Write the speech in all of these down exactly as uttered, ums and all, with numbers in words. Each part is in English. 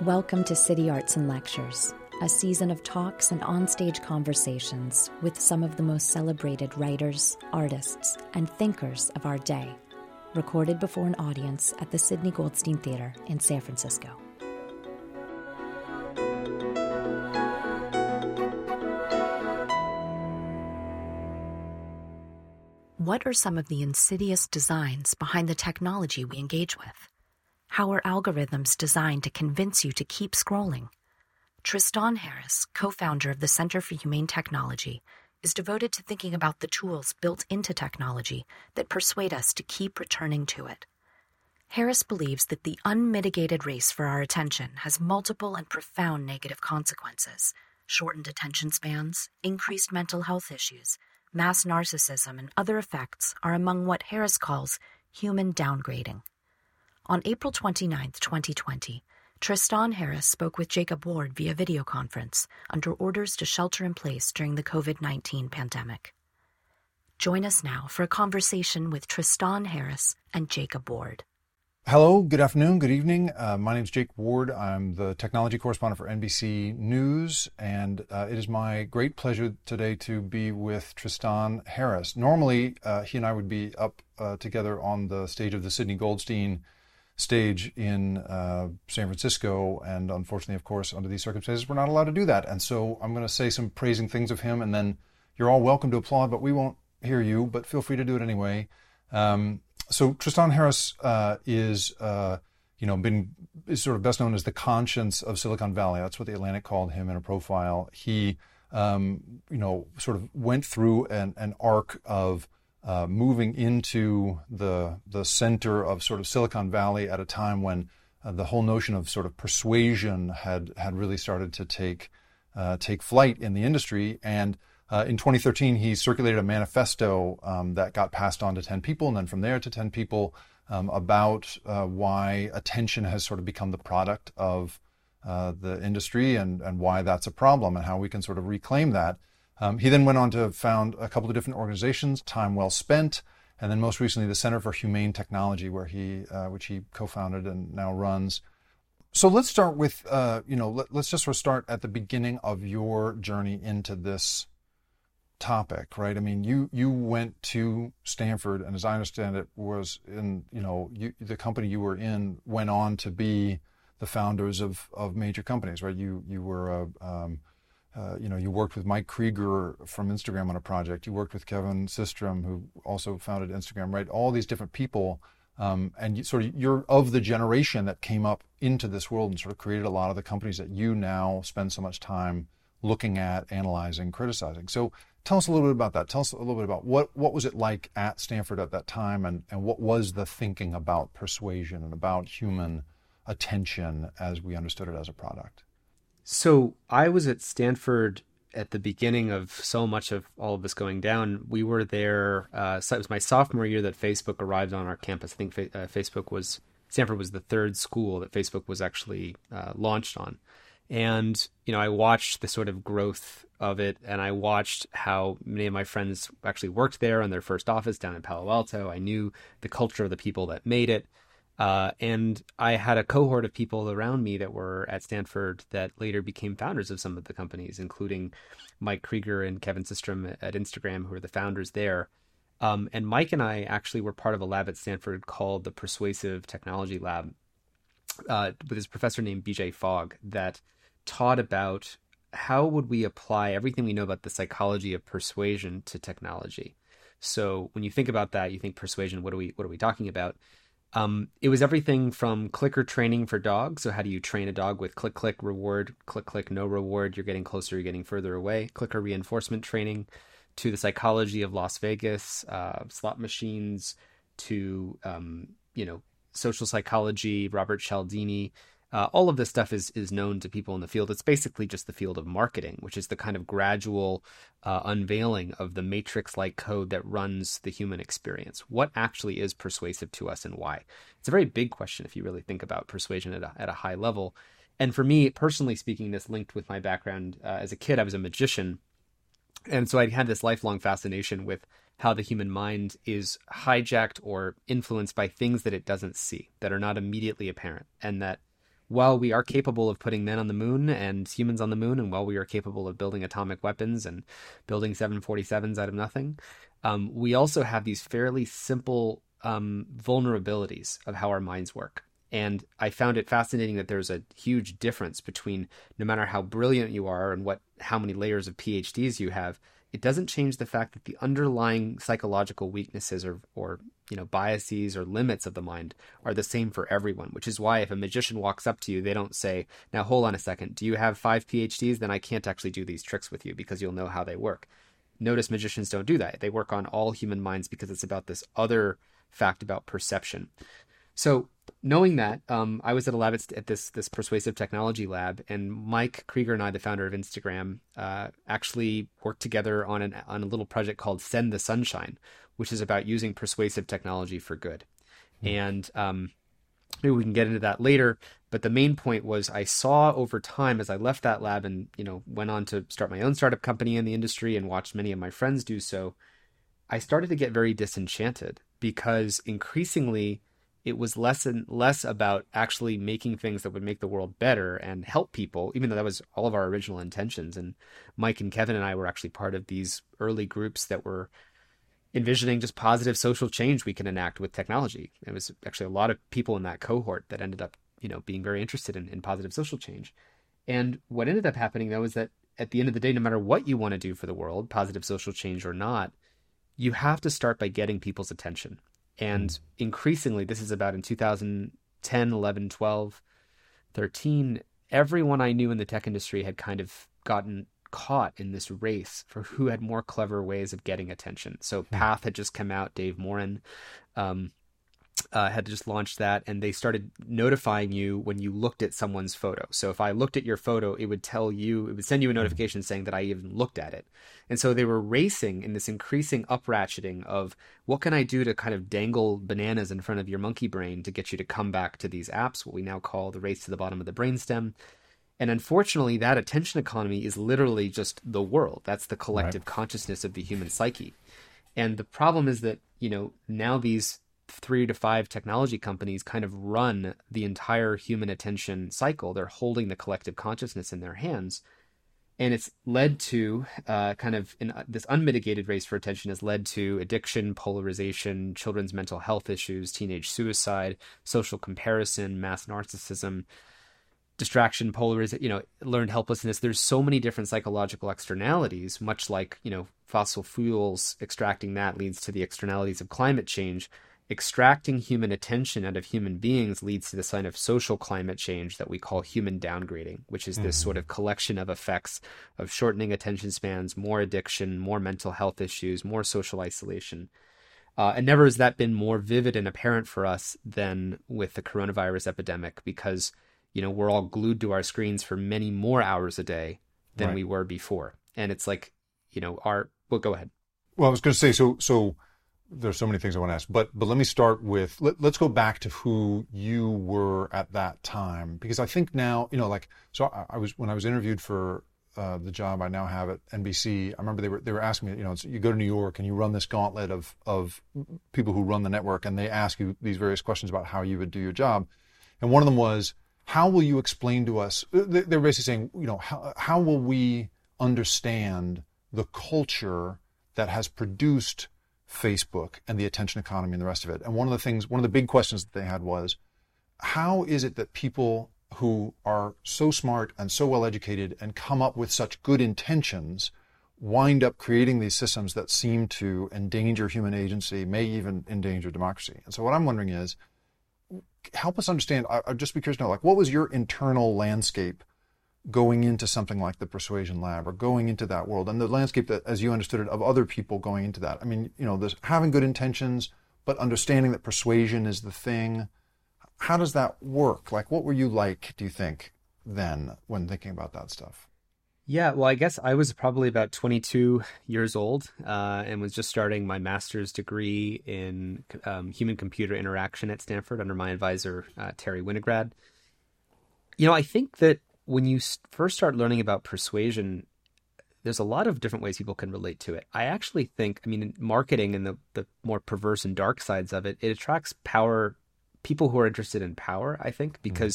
Welcome to City Arts and Lectures, a season of talks and onstage conversations with some of the most celebrated writers, artists, and thinkers of our day, recorded before an audience at the Sidney Goldstein Theater in San Francisco. What are some of the insidious designs behind the technology we engage with? How are algorithms designed to convince you to keep scrolling? Tristan Harris, co-founder of the Center for Humane Technology, is devoted to thinking about the tools built into technology that persuade us to keep returning to it. Harris believes that the unmitigated race for our attention has multiple and profound negative consequences: shortened attention spans, increased mental health issues, mass narcissism, and other effects are among what Harris calls human downgrading. On April twenty-ninth, twenty twenty, Tristan Harris spoke with Jacob Ward via video conference under orders to shelter in place during the covid nineteen pandemic. Join us now for a conversation with Tristan Harris and Jacob Ward. Hello, good afternoon, good evening. Uh, my name is Jake Ward. I'm the technology correspondent for N B C News, and uh, it is my great pleasure today to be with Tristan Harris. Normally, uh, he and I would be up uh, together on the stage of the Sidney Goldstein stage in uh, San Francisco, and unfortunately, of course, under these circumstances, we're not allowed to do that. And so I'm going to say some praising things of him, and then you're all welcome to applaud, but we won't hear you, but feel free to do it anyway. Um, So Tristan Harris uh, is, uh, you know, been is sort of best known as the conscience of Silicon Valley. That's what the Atlantic called him in a profile. He, um, you know, sort of went through an, an arc of uh, moving into the the center of sort of Silicon Valley at a time when uh, the whole notion of sort of persuasion had had really started to take uh, take flight in the industry. And Uh, in twenty thirteen, he circulated a manifesto um, that got passed on to ten people, and then from there to ten people, um, about uh, why attention has sort of become the product of uh, the industry, and, and why that's a problem, and how we can sort of reclaim that. Um, he then went on to found a couple of different organizations, Time Well Spent, and then most recently the Center for Humane Technology, where he, uh, which he co-founded and now runs. So let's start with, uh, you know, let, let's just sort of start at the beginning of your journey into this topic, right? I mean, you you went to Stanford, and as I understand it, was in, you know, you, the company you were in went on to be the founders of of major companies, right? You you were, a, um, uh, you know, you worked with Mike Krieger from Instagram on a project. You worked with Kevin Systrom, who also founded Instagram, right? All these different people, um, and you, sort of you're of the generation that came up into this world and sort of created a lot of the companies that you now spend so much time looking at, analyzing, criticizing. So tell us a little bit about that. Tell us a little bit about what, what was it like at Stanford at that time, and, and what was the thinking about persuasion and about human attention as we understood it as a product? So I was at Stanford at the beginning of so much of all of this going down. We were there, uh, so it was my sophomore year that Facebook arrived on our campus. I think fa- uh, Facebook was, Stanford was the third school that Facebook was actually uh, launched on. And, you know, I watched the sort of growth of it, and I watched how many of my friends actually worked there in their first office down in Palo Alto. I knew the culture of the people that made it. Uh, and I had a cohort of people around me that were at Stanford that later became founders of some of the companies, including Mike Krieger and Kevin Systrom at Instagram, who were the founders there. Um, and Mike and I actually were part of a lab at Stanford called the Persuasive Technology Lab uh, with this professor named B J Fogg that taught about how would we apply everything we know about the psychology of persuasion to technology. So when you think about that, you think persuasion, what are we what are we talking about? Um, it was everything from clicker training for dogs. So how do you train a dog with click, click, reward, click, click, no reward, you're getting closer, you're getting further away, clicker reinforcement training, to the psychology of Las Vegas, uh, slot machines, to, um, you know, social psychology, Robert Cialdini. Uh, all of this stuff is is known to people in the field. It's basically just the field of marketing, which is the kind of gradual uh, unveiling of the matrix-like code that runs the human experience. What actually is persuasive to us, and why? It's a very big question if you really think about persuasion at a, at a high level. And for me, personally speaking, this linked with my background. Uh, as a kid, I was a magician. And so I had this lifelong fascination with how the human mind is hijacked or influenced by things that it doesn't see, that are not immediately apparent, and that while we are capable of putting men on the moon and humans on the moon, and while we are capable of building atomic weapons and building seven forty-sevens out of nothing, um, we also have these fairly simple um, vulnerabilities of how our minds work. And I found it fascinating that there's a huge difference between no matter how brilliant you are and what how many layers of P H Ds you have, it doesn't change the fact that the underlying psychological weaknesses or, or you know, biases or limits of the mind are the same for everyone, which is why if a magician walks up to you, they don't say, now hold on a second, do you have five P H Ds? Then I can't actually do these tricks with you because you'll know how they work. Notice magicians don't do that. They work on all human minds because it's about this other fact about perception. So knowing that, um, I was at a lab at, at this this persuasive technology lab, and Mike Krieger and I, the founder of Instagram, uh, actually worked together on an on a little project called Send the Sunshine, which is about using persuasive technology for good. Mm. And um, maybe we can get into that later. But the main point was I saw over time as I left that lab and you know went on to start my own startup company in the industry and watched many of my friends do so, I started to get very disenchanted because increasingly it was less and less about actually making things that would make the world better and help people, even though that was all of our original intentions. And Mike and Kevin and I were actually part of these early groups that were envisioning just positive social change we can enact with technology. It was actually a lot of people in that cohort that ended up, you know, being very interested in, in positive social change. And what ended up happening, though, is that at the end of the day, no matter what you want to do for the world, positive social change or not, you have to start by getting people's attention. And increasingly, this is about in two thousand ten, eleven, twelve, thirteen, everyone I knew in the tech industry had kind of gotten caught in this race for who had more clever ways of getting attention. So Path had just come out, Dave Morin um, uh, had just launched that, and they started notifying you when you looked at someone's photo. So if I looked at your photo, it would tell you, it would send you a notification saying that I even looked at it. And so they were racing in this increasing up-ratcheting of what can I do to kind of dangle bananas in front of your monkey brain to get you to come back to these apps, what we now call the race to the bottom of the brainstem. And unfortunately, that attention economy is literally just the world. That's the collective right. consciousness of the human psyche. And the problem is that, you know, now these three to five technology companies kind of run the entire human attention cycle. They're holding the collective consciousness in their hands. And it's led to uh, kind of in, uh, this unmitigated race for attention has led to addiction, polarization, children's mental health issues, teenage suicide, social comparison, mass narcissism, distraction, polarization, you know, learned helplessness. There's so many different psychological externalities, much like, you know, fossil fuels, extracting that leads to the externalities of climate change. Extracting human attention out of human beings leads to the sign of social climate change that we call human downgrading, which is this mm-hmm. sort of collection of effects of shortening attention spans, more addiction, more mental health issues, more social isolation. Uh, and never has that been more vivid and apparent for us than with the coronavirus epidemic, because, you know, we're all glued to our screens for many more hours a day than right. we were before. And it's like, you know, our, well, go ahead. Well, I was going to say, so, so, there's so many things I want to ask, but but let me start with, let, let's go back to who you were at that time, because I think now, you know, like, so I, I was, when I was interviewed for uh, the job I now have at N B C, I remember they were they were asking me, you know, it's, you go to New York and you run this gauntlet of of people who run the network, and they ask you these various questions about how you would do your job, and one of them was, how will you explain to us? They, they're basically saying, you know, how how will we understand the culture that has produced Facebook and the attention economy and the rest of it? And one of the things, one of the big questions that they had was, how is it that people who are so smart and so well educated and come up with such good intentions wind up creating these systems that seem to endanger human agency, may even endanger democracy? And so what I'm wondering is, help us understand, I, I'd just be curious to know, like, what was your internal landscape going into something like the Persuasion Lab, or going into that world, and the landscape that, as you understood it, of other people going into that? I mean, you know, there's having good intentions, but understanding that persuasion is the thing. How does that work? Like, what were you like, do you think, then, when thinking about that stuff? Yeah, well, I guess I was probably about twenty-two years old uh, and was just starting my master's degree in um, human-computer interaction at Stanford under my advisor, uh, Terry Winograd. You know, I think that when you first start learning about persuasion, there's a lot of different ways people can relate to it. I actually think, I mean, in marketing and the, the more perverse and dark sides of it, it attracts power, people who are interested in power, I think, because mm-hmm.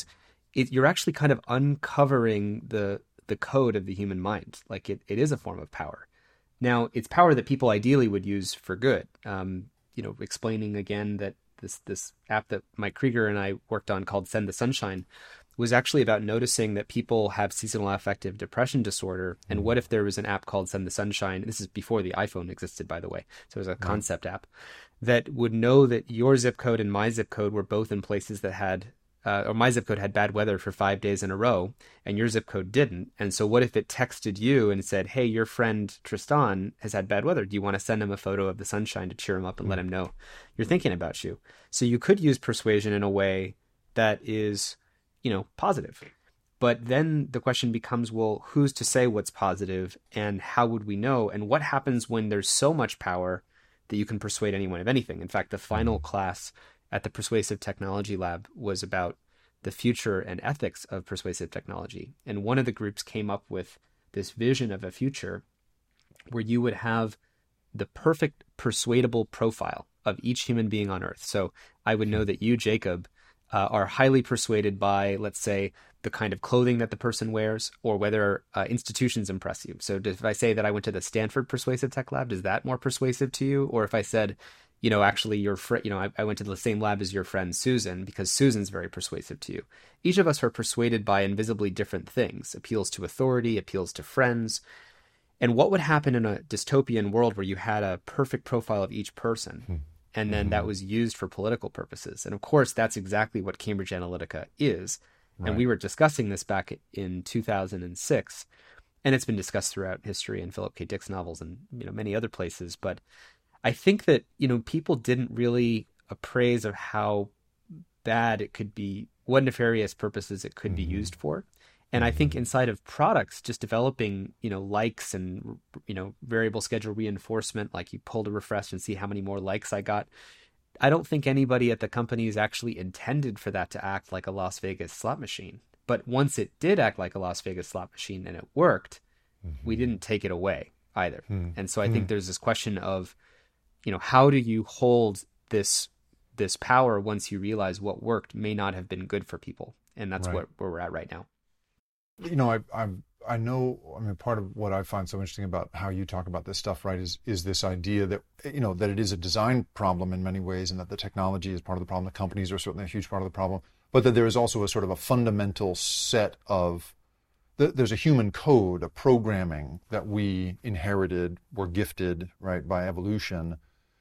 it, you're actually kind of uncovering the the code of the human mind. Like it, it is a form of power. Now, it's power that people ideally would use for good. Um, you know, explaining again that this this app that Mike Krieger and I worked on called Send the Sunshine was actually about noticing that people have seasonal affective depression disorder. And what if there was an app called Send the Sunshine? This is before the iPhone existed, by the way. So it was a concept app that would know that your zip code and my zip code were both in places that had, uh, or my zip code had bad weather for five days in a row, and your zip code didn't. And so what if it texted you and said, hey, your friend Tristan has had bad weather. Do you want to send him a photo of the sunshine to cheer him up and let him know you're thinking about you? So you could use persuasion in a way that is, you know, positive. But then the question becomes, well, who's to say what's positive, and how would we know? And what happens when there's so much power that you can persuade anyone of anything? In fact, the final class at the Persuasive Technology Lab was about the future and ethics of persuasive technology. And one of the groups came up with this vision of a future where you would have the perfect persuadable profile of each human being on Earth. So I would know that you, Jacob, uh, are highly persuaded by, let's say, the kind of clothing that the person wears, or whether uh, institutions impress you. So if I say that I went to the Stanford Persuasive Tech Lab, is that more persuasive to you? Or if I said, you know, actually your friend, you know, I, I went to the same lab as your friend Susan because Susan's very persuasive to you. Each of us are persuaded by invisibly different things, appeals to authority, appeals to friends. And what would happen in a dystopian world where you had a perfect profile of each person, hmm. and then mm-hmm. that was used for political purposes? And of course, that's exactly what Cambridge Analytica is. Right. And we were discussing this back in two thousand six, and it's been discussed throughout history and Philip K. Dick's novels and, you know, many other places. But I think that, you know, people didn't really appraise of how bad it could be, what nefarious purposes it could mm-hmm. be used for. And I think inside of products, just developing, you know, likes and, you know, variable schedule reinforcement, like you pull to refresh and see how many more likes I got. I don't think anybody at the company is actually intended for that to act like a Las Vegas slot machine. But once it did act like a Las Vegas slot machine and it worked, mm-hmm. we didn't take it away either. Mm-hmm. And so I think there's this question of, you know, how do you hold this this power once you realize what worked may not have been good for people? And that's right. what, where we're at right now. You know, I I I know, I mean, part of what I find so interesting about how you talk about this stuff, right, is is this idea that, you know, that it is a design problem in many ways, and that the technology is part of the problem. The companies are certainly a huge part of the problem, but that there is also a sort of a fundamental set of, there's a human code, a programming that we inherited, were gifted, right, by evolution.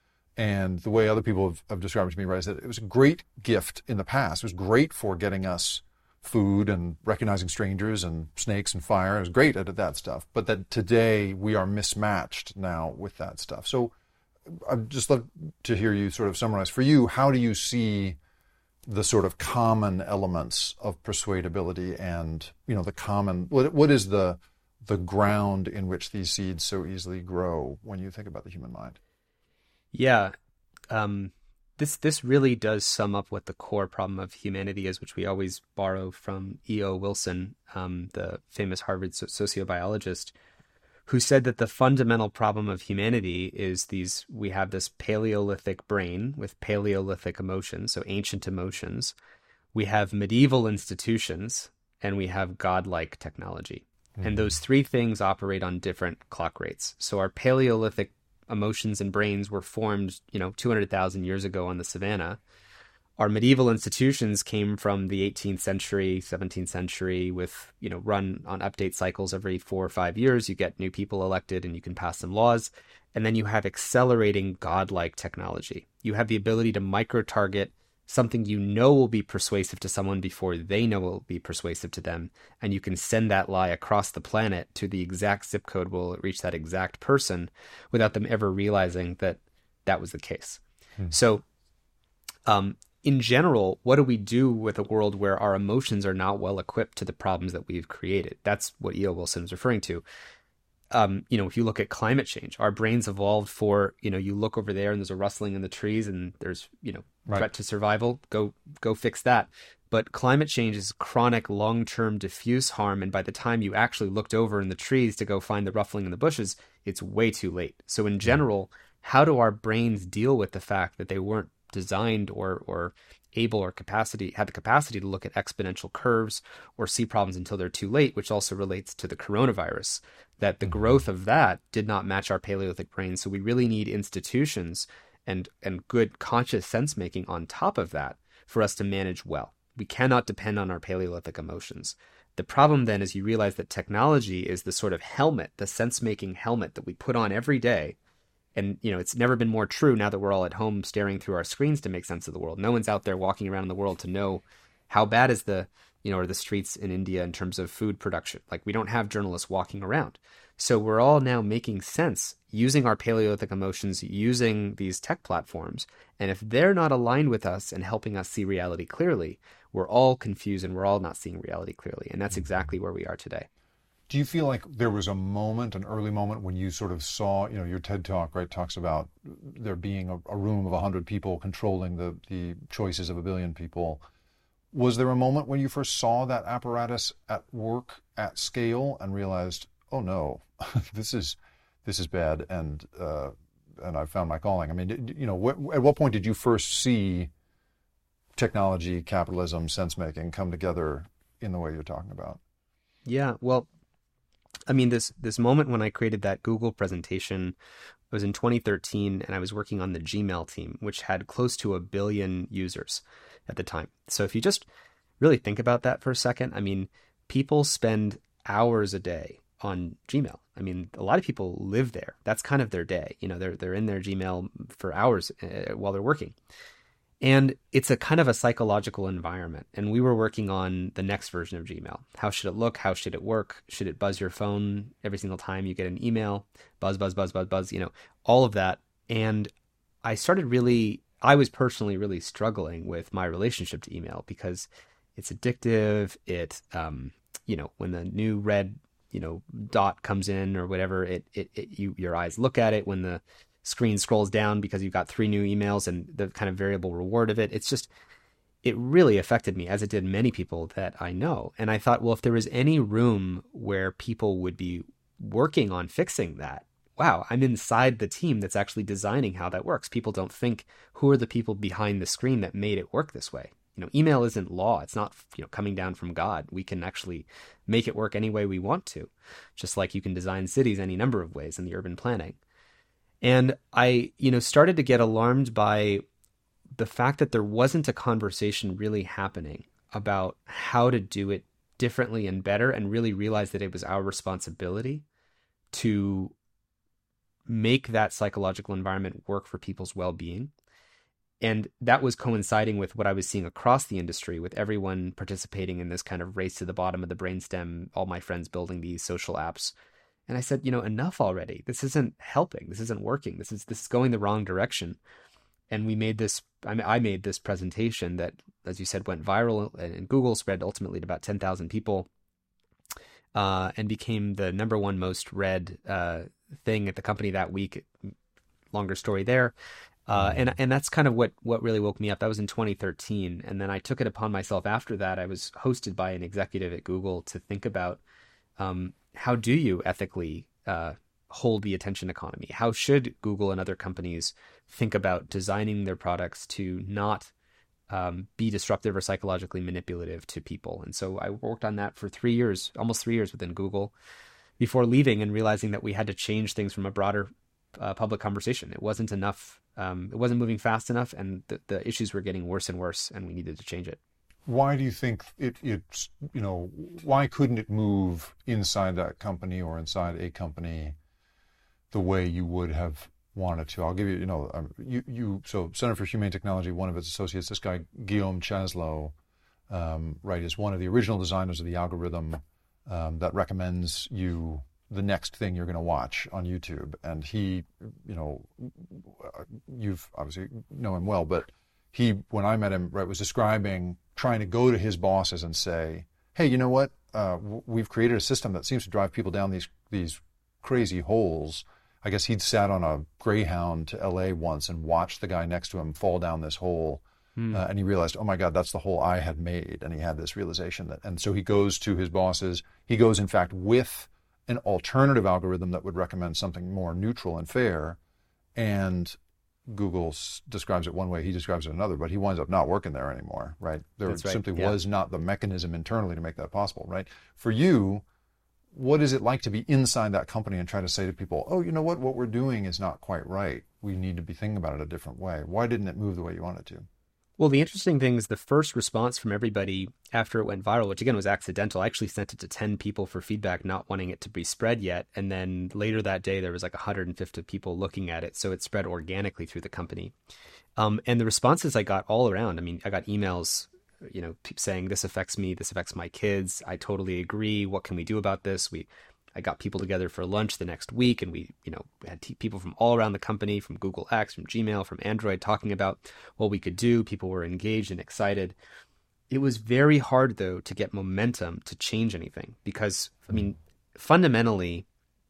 And the way other people have, have described it to me, right, is that it was a great gift in the past. It was great for getting us food and recognizing strangers and snakes and fire. It was great at that stuff. But that today we are mismatched now with that stuff. So I'd just love to hear you sort of summarize. For you, how do you see the sort of common elements of persuadability and, you know, the common, what what is the the ground in which these seeds so easily grow when you think about the human mind? Yeah. Um, this this really does sum up what the core problem of humanity is, which we always borrow from E O Wilson, um, the famous Harvard sociobiologist, who said that the fundamental problem of humanity is these, we have this Paleolithic brain with Paleolithic emotions, so ancient emotions. We have medieval institutions, and we have godlike technology. Mm-hmm. And those three things operate on different clock rates. So our Paleolithic emotions and brains were formed, you know, two hundred thousand years ago on the savannah. Our medieval institutions came from the eighteenth century, seventeenth century, with, you know, run on update cycles every four or five years. You get new people elected and you can pass some laws. And then you have accelerating godlike technology. You have the ability to micro-target something you know will be persuasive to someone before they know will be persuasive to them. And you can send that lie across the planet to the exact zip code will reach that exact person without them ever realizing that that was the case. Hmm. So, um, in general, what do we do with a world where our emotions are not well equipped to the problems that we've created? That's what E O Wilson is referring to. Um, you know, if you look at climate change, our brains evolved for, you know, you look over there and there's a rustling in the trees and there's, you know, right. threat to survival, go, go fix that. But climate change is chronic, long-term, diffuse harm. And by the time you actually looked over in the trees to go find the ruffling in the bushes, it's way too late. So in general, how do our brains deal with the fact that they weren't designed or, or able or capacity had the capacity to look at exponential curves or see problems until they're too late, which also relates to the coronavirus, that the growth of that did not match our Paleolithic brain. So we really need institutions and and good conscious sense making on top of that for us to manage well. We cannot depend on our Paleolithic emotions. The problem then is you realize that technology is the sort of helmet, the sense-making helmet that we put on every day. And, you know, it's never been more true now that we're all at home staring through our screens to make sense of the world. No one's out there walking around in the world to know how bad is the, you know, are the streets in India in terms of food production. Like, we don't have journalists walking around. So we're all now making sense using our Paleolithic emotions, using these tech platforms. And if they're not aligned with us and helping us see reality clearly, we're all confused and we're all not seeing reality clearly. And that's exactly where we are today. Do you feel like there was a moment, an early moment, when you sort of saw, you know, your TED Talk, right, talks about there being a, a room of one hundred people controlling the, the choices of a billion people. Was there a moment when you first saw that apparatus at work at scale and realized, oh no, this is this is bad, and uh, and I found my calling? I mean, you know, wh- at what point did you first see technology, capitalism, sense-making come together in the way you're talking about? Yeah, well, I mean, this this moment when I created that Google presentation was in twenty thirteen, and I was working on the Gmail team, which had close to a billion users at the time. So if you just really think about that for a second, I mean, people spend hours a day on Gmail. I mean, a lot of people live there. That's kind of their day. You know, they're they're in their Gmail for hours uh, while they're working. And it's a kind of a psychological environment. And we were working on the next version of Gmail. How should it look? How should it work? Should it buzz your phone every single time you get an email? Buzz, buzz, buzz, buzz, buzz, you know, all of that. And I started really, I was personally really struggling with my relationship to email because it's addictive. It, um, you know, when the new red, you know, dot comes in or whatever, it, it, it you, your eyes look at it. When the screen scrolls down because you've got three new emails and the kind of variable reward of it. It's just, it really affected me, as it did many people that I know. And I thought, well, if there was any room where people would be working on fixing that, wow, I'm inside the team that's actually designing how that works. People don't think, who are the people behind the screen that made it work this way? You know, email isn't law. It's not, you know, coming down from God. We can actually make it work any way we want to, just like you can design cities any number of ways in the urban planning. And I, you know, started to get alarmed by the fact that there wasn't a conversation really happening about how to do it differently and better, and really realized that it was our responsibility to make that psychological environment work for people's well-being. And that was coinciding with what I was seeing across the industry, with everyone participating in this kind of race to the bottom of the brainstem, all my friends building these social apps. And I said, you know, enough already. This isn't helping. This isn't working. This is this is going the wrong direction. And we made this, I mean, I made this presentation that, as you said, went viral, and Google spread ultimately to about ten thousand people, uh, and became the number one most read uh, thing at the company that week. Longer story there. Uh, and and that's kind of what, what really woke me up. That was in twenty thirteen. And then I took it upon myself after that. I was hosted by an executive at Google to think about, um, how do you ethically uh, hold the attention economy? How should Google and other companies think about designing their products to not um, be disruptive or psychologically manipulative to people? And so I worked on that for three years, almost three years within Google, before leaving and realizing that we had to change things from a broader uh, public conversation. It wasn't enough. Um, it wasn't moving fast enough, and the, the issues were getting worse and worse, and we needed to change it. Why do you think it, it's, you know, why couldn't it move inside that company or inside a company the way you would have wanted to? I'll give you, you know, um, you, you, so Center for Humane Technology, one of its associates, this guy, Guillaume Chasleau, um, right, is one of the original designers of the algorithm um, that recommends you the next thing you're going to watch on YouTube. And he, you know, you've obviously know him well, but he, when I met him, right, was describing trying to go to his bosses and say, hey, you know what? Uh, we've created a system that seems to drive people down these these crazy holes. I guess he'd sat on a Greyhound to L A once and watched the guy next to him fall down this hole. Mm. Uh, and he realized, oh my God, that's the hole I had made. And he had this realization that, and so he goes to his bosses. He goes, in fact, with an alternative algorithm that would recommend something more neutral and fair. And Google s- describes it one way, he describes it another, but he winds up not working there anymore, right? There That's right. simply Yeah. was not the mechanism internally to make that possible, right? For you, what is it like to be inside that company and try to say to people, oh, you know what, what we're doing is not quite right. We need to be thinking about it a different way. Why didn't it move the way you wanted to? Well, the interesting thing is the first response from everybody after it went viral, which again was accidental. I actually sent it to ten people for feedback, not wanting it to be spread yet. And then later that day, there was like one hundred fifty people looking at it. So it spread organically through the company. Um, and the responses I got all around, I mean, I got emails, you know, saying this affects me, this affects my kids. I totally agree. What can we do about this? We I got people together for lunch the next week, and we, you know, we had t- people from all around the company, from Google X, from Gmail, from Android, talking about what we could do. People were engaged and excited. It was very hard, though, to get momentum to change anything because, I mean, fundamentally,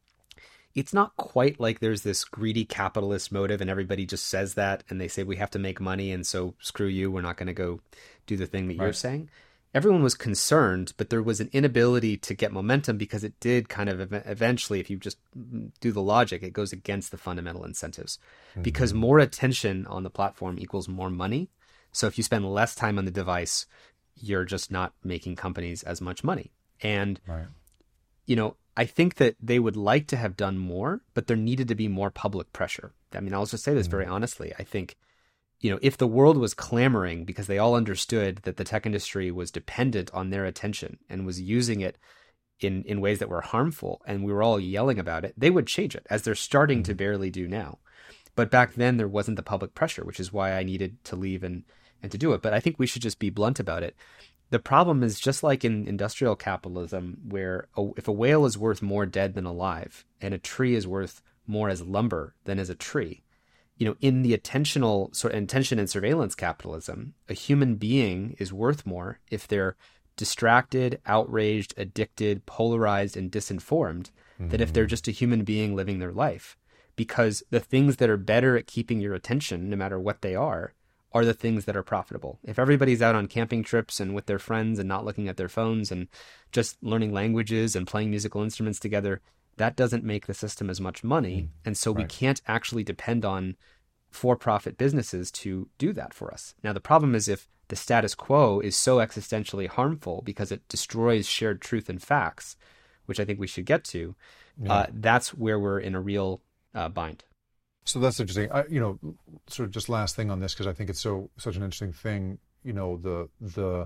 it's not quite like there's this greedy capitalist motive and everybody just says that and they say we have to make money and so screw you, we're not going to go do the thing that Right. you're saying. Everyone was concerned, but there was an inability to get momentum because it did kind of ev- eventually, if you just do the logic, it goes against the fundamental incentives. Mm-hmm. Because more attention on the platform equals more money. So if you spend less time on the device, you're just not making companies as much money. And, Right. you know, I think that they would like to have done more, but there needed to be more public pressure. I mean, I'll just say this very honestly. I think, you know, if the world was clamoring because they all understood that the tech industry was dependent on their attention and was using it in, in ways that were harmful, and we were all yelling about it, they would change it, as they're starting to barely do now. But back then, there wasn't the public pressure, which is why I needed to leave and, and to do it. But I think we should just be blunt about it. The problem is just like in industrial capitalism, where a, if a whale is worth more dead than alive, and a tree is worth more as lumber than as a tree, you know, in the attentional sort of attention and surveillance capitalism, a human being is worth more if they're distracted, outraged, addicted, polarized, and disinformed mm-hmm. than if they're just a human being living their life. Because the things that are better at keeping your attention, no matter what they are, are the things that are profitable. If everybody's out on camping trips and with their friends and not looking at their phones and just learning languages and playing musical instruments together, that doesn't make the system as much money. Mm, and so right. we can't actually depend on for-profit businesses to do that for us. Now, the problem is if the status quo is so existentially harmful because it destroys shared truth and facts, which I think we should get to, yeah. uh, that's where we're in a real uh, bind. So that's interesting. I, you know, sort of just last thing on this, because I think it's so such an interesting thing. You know, the the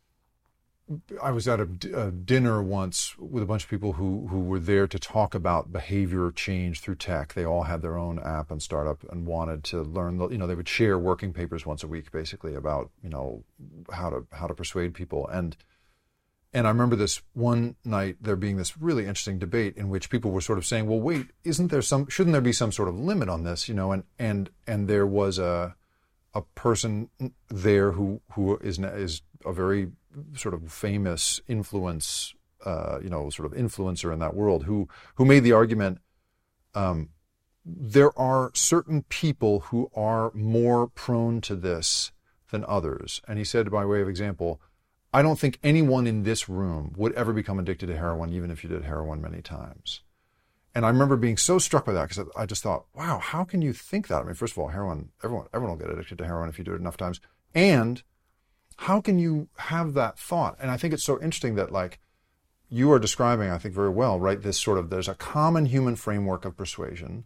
I was at a, a dinner once with a bunch of people who who were there to talk about behavior change through tech. They all had their own app and startup and wanted to learn. The, you know, they would share working papers once a week, basically about you know how to how to persuade people. And and I remember this one night there being this really interesting debate in which people were sort of saying, well, wait, isn't there some, shouldn't there be some sort of limit on this, you know? And, and, and there was a, a person there who, who is, is a very sort of famous influence, uh, you know, sort of influencer in that world who, who made the argument, um, there are certain people who are more prone to this than others. And he said, by way of example, I don't think anyone in this room would ever become addicted to heroin, even if you did heroin many times. And I remember being so struck by that because I just thought, wow, how can you think that? I mean, first of all, heroin, everyone, everyone will get addicted to heroin if you do it enough times. And how can you have that thought? And I think it's so interesting that, like, you are describing, I think very well, right, this sort of, there's a common human framework of persuasion.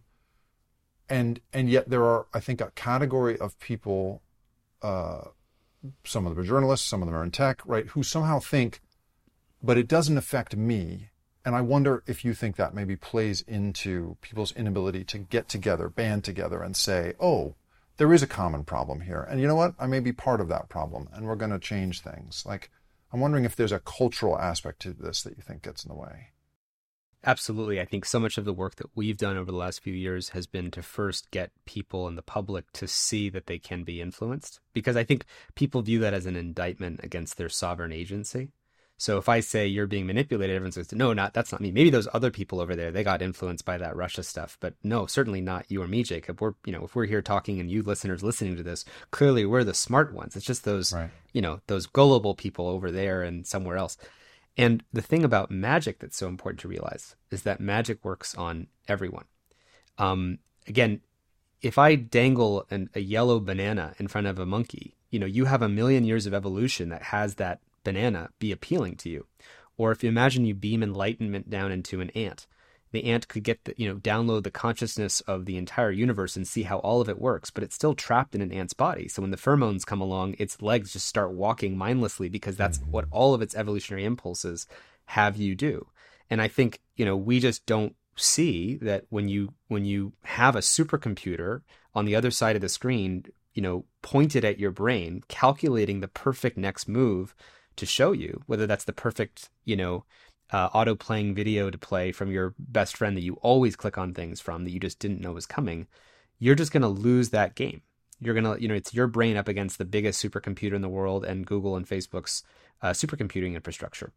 And, and yet there are, I think, a category of people, uh, some of them are journalists, some of them are in tech, right, who somehow think, but it doesn't affect me. And I wonder if you think that maybe plays into people's inability to get together, band together and say, oh, there is a common problem here. And you know what? I may be part of that problem and we're going to change things. Like, I'm wondering if there's a cultural aspect to this that you think gets in the way. Absolutely. I think so much of the work that we've done over the last few years has been to first get people and the public to see that they can be influenced, because I think people view that as an indictment against their sovereign agency. So if I say you're being manipulated, everyone says, no, not that's not me. Maybe those other people over there, they got influenced by that Russia stuff, but no, certainly not you or me, Jacob. We're, you know, if we're here talking and you listeners listening to this, clearly we're the smart ones. It's just those, right. you know, those gullible people over there and somewhere else. And the thing about magic that's so important to realize is that magic works on everyone. Um, again, if I dangle an, a yellow banana in front of a monkey, you know, you have a million years of evolution that has that banana be appealing to you. Or if you imagine you beam enlightenment down into an ant, the ant could get the, you know, download the consciousness of the entire universe and see how all of it works, but it's still trapped in an ant's body. So when the pheromones come along, its legs just start walking mindlessly because that's what all of its evolutionary impulses have you do. And I think, you know, we just don't see that when you when you have a supercomputer on the other side of the screen, you know, pointed at your brain, calculating the perfect next move to show you, whether that's the perfect, you know, uh, auto playing video to play from your best friend that you always click on things from that you just didn't know was coming, you're just going to lose that game. You're going to, you know, it's your brain up against the biggest supercomputer in the world and Google and Facebook's uh, supercomputing infrastructure.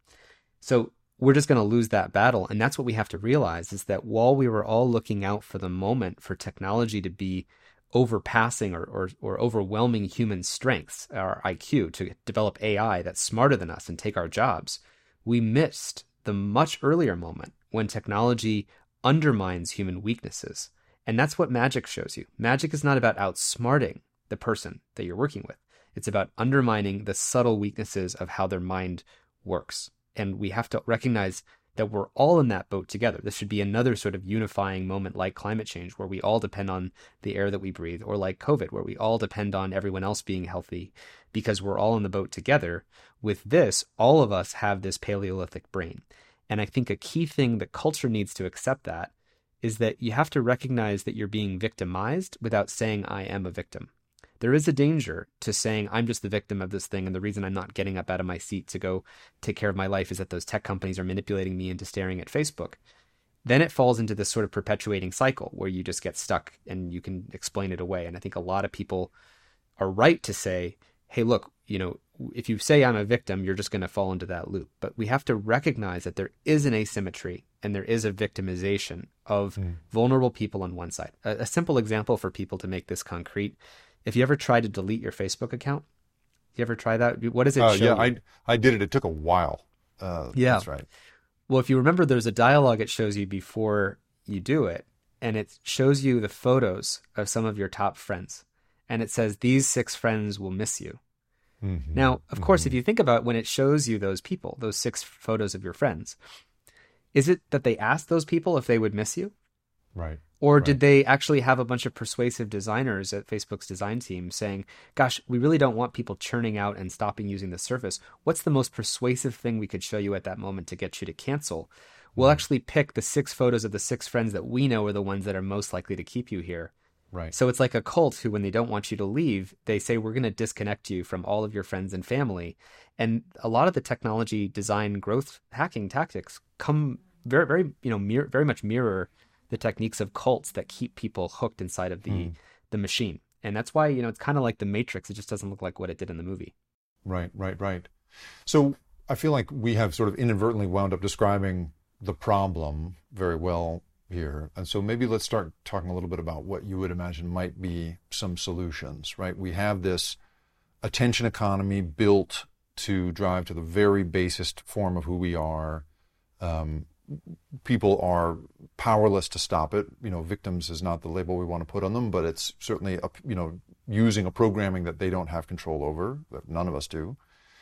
So we're just going to lose that battle. And that's what we have to realize is that while we were all looking out for the moment for technology to be overpassing or, or, or overwhelming human strengths, our I Q, to develop A I that's smarter than us and take our jobs, we missed the much earlier moment when technology undermines human weaknesses. And that's what magic shows you. Magic is not about outsmarting the person that you're working with. It's about undermining the subtle weaknesses of how their mind works. And we have to recognize that we're all in that boat together. This should be another sort of unifying moment like climate change, where we all depend on the air that we breathe, or like COVID, where we all depend on everyone else being healthy because we're all in the boat together. With this, all of us have this Paleolithic brain. And I think a key thing that culture needs to accept that is that you have to recognize that you're being victimized without saying, I am a victim. There is a danger to saying I'm just the victim of this thing, and the reason I'm not getting up out of my seat to go take care of my life is that those tech companies are manipulating me into staring at Facebook. Then it falls into this sort of perpetuating cycle where you just get stuck and you can explain it away. And I think a lot of people are right to say, hey, look, you know, if you say I'm a victim, you're just going to fall into that loop. But we have to recognize that there is an asymmetry and there is a victimization of mm. vulnerable people on one side. A, a simple example for people to make this concrete: if you ever tried to delete your Facebook account, you ever try that? What does it uh, show yeah, you? I I did it. It took a while. Uh, yeah. That's right. Well, if you remember, there's a dialogue it shows you before you do it, and it shows you the photos of some of your top friends. And it says, these six friends will miss you. Mm-hmm. Now, of course, mm-hmm. if you think about when it shows you those people, those six photos of your friends, is it that they asked those people if they would miss you? Right. Or right. did they actually have a bunch of persuasive designers at Facebook's design team saying, gosh, we really don't want people churning out and stopping using the service. What's the most persuasive thing we could show you at that moment to get you to cancel? We'll mm-hmm. actually pick the six photos of the six friends that we know are the ones that are most likely to keep you here. Right. So it's like a cult who, when they don't want you to leave, they say, we're going to disconnect you from all of your friends and family. And a lot of the technology design growth hacking tactics come very, very, you know, mirror, very much mirror the techniques of cults that keep people hooked inside of the, mm. the machine. And that's why, you know, it's kind of like the Matrix. It just doesn't look like what it did in the movie. Right, right, right. So I feel like we have sort of inadvertently wound up describing the problem very well here. And so maybe let's start talking a little bit about what you would imagine might be some solutions, right? We have this attention economy built to drive to the very basest form of who we are. Um, people are powerless to stop it. You know, victims is not the label we want to put on them, but it's certainly, a, you know, using a programming that they don't have control over, that none of us do.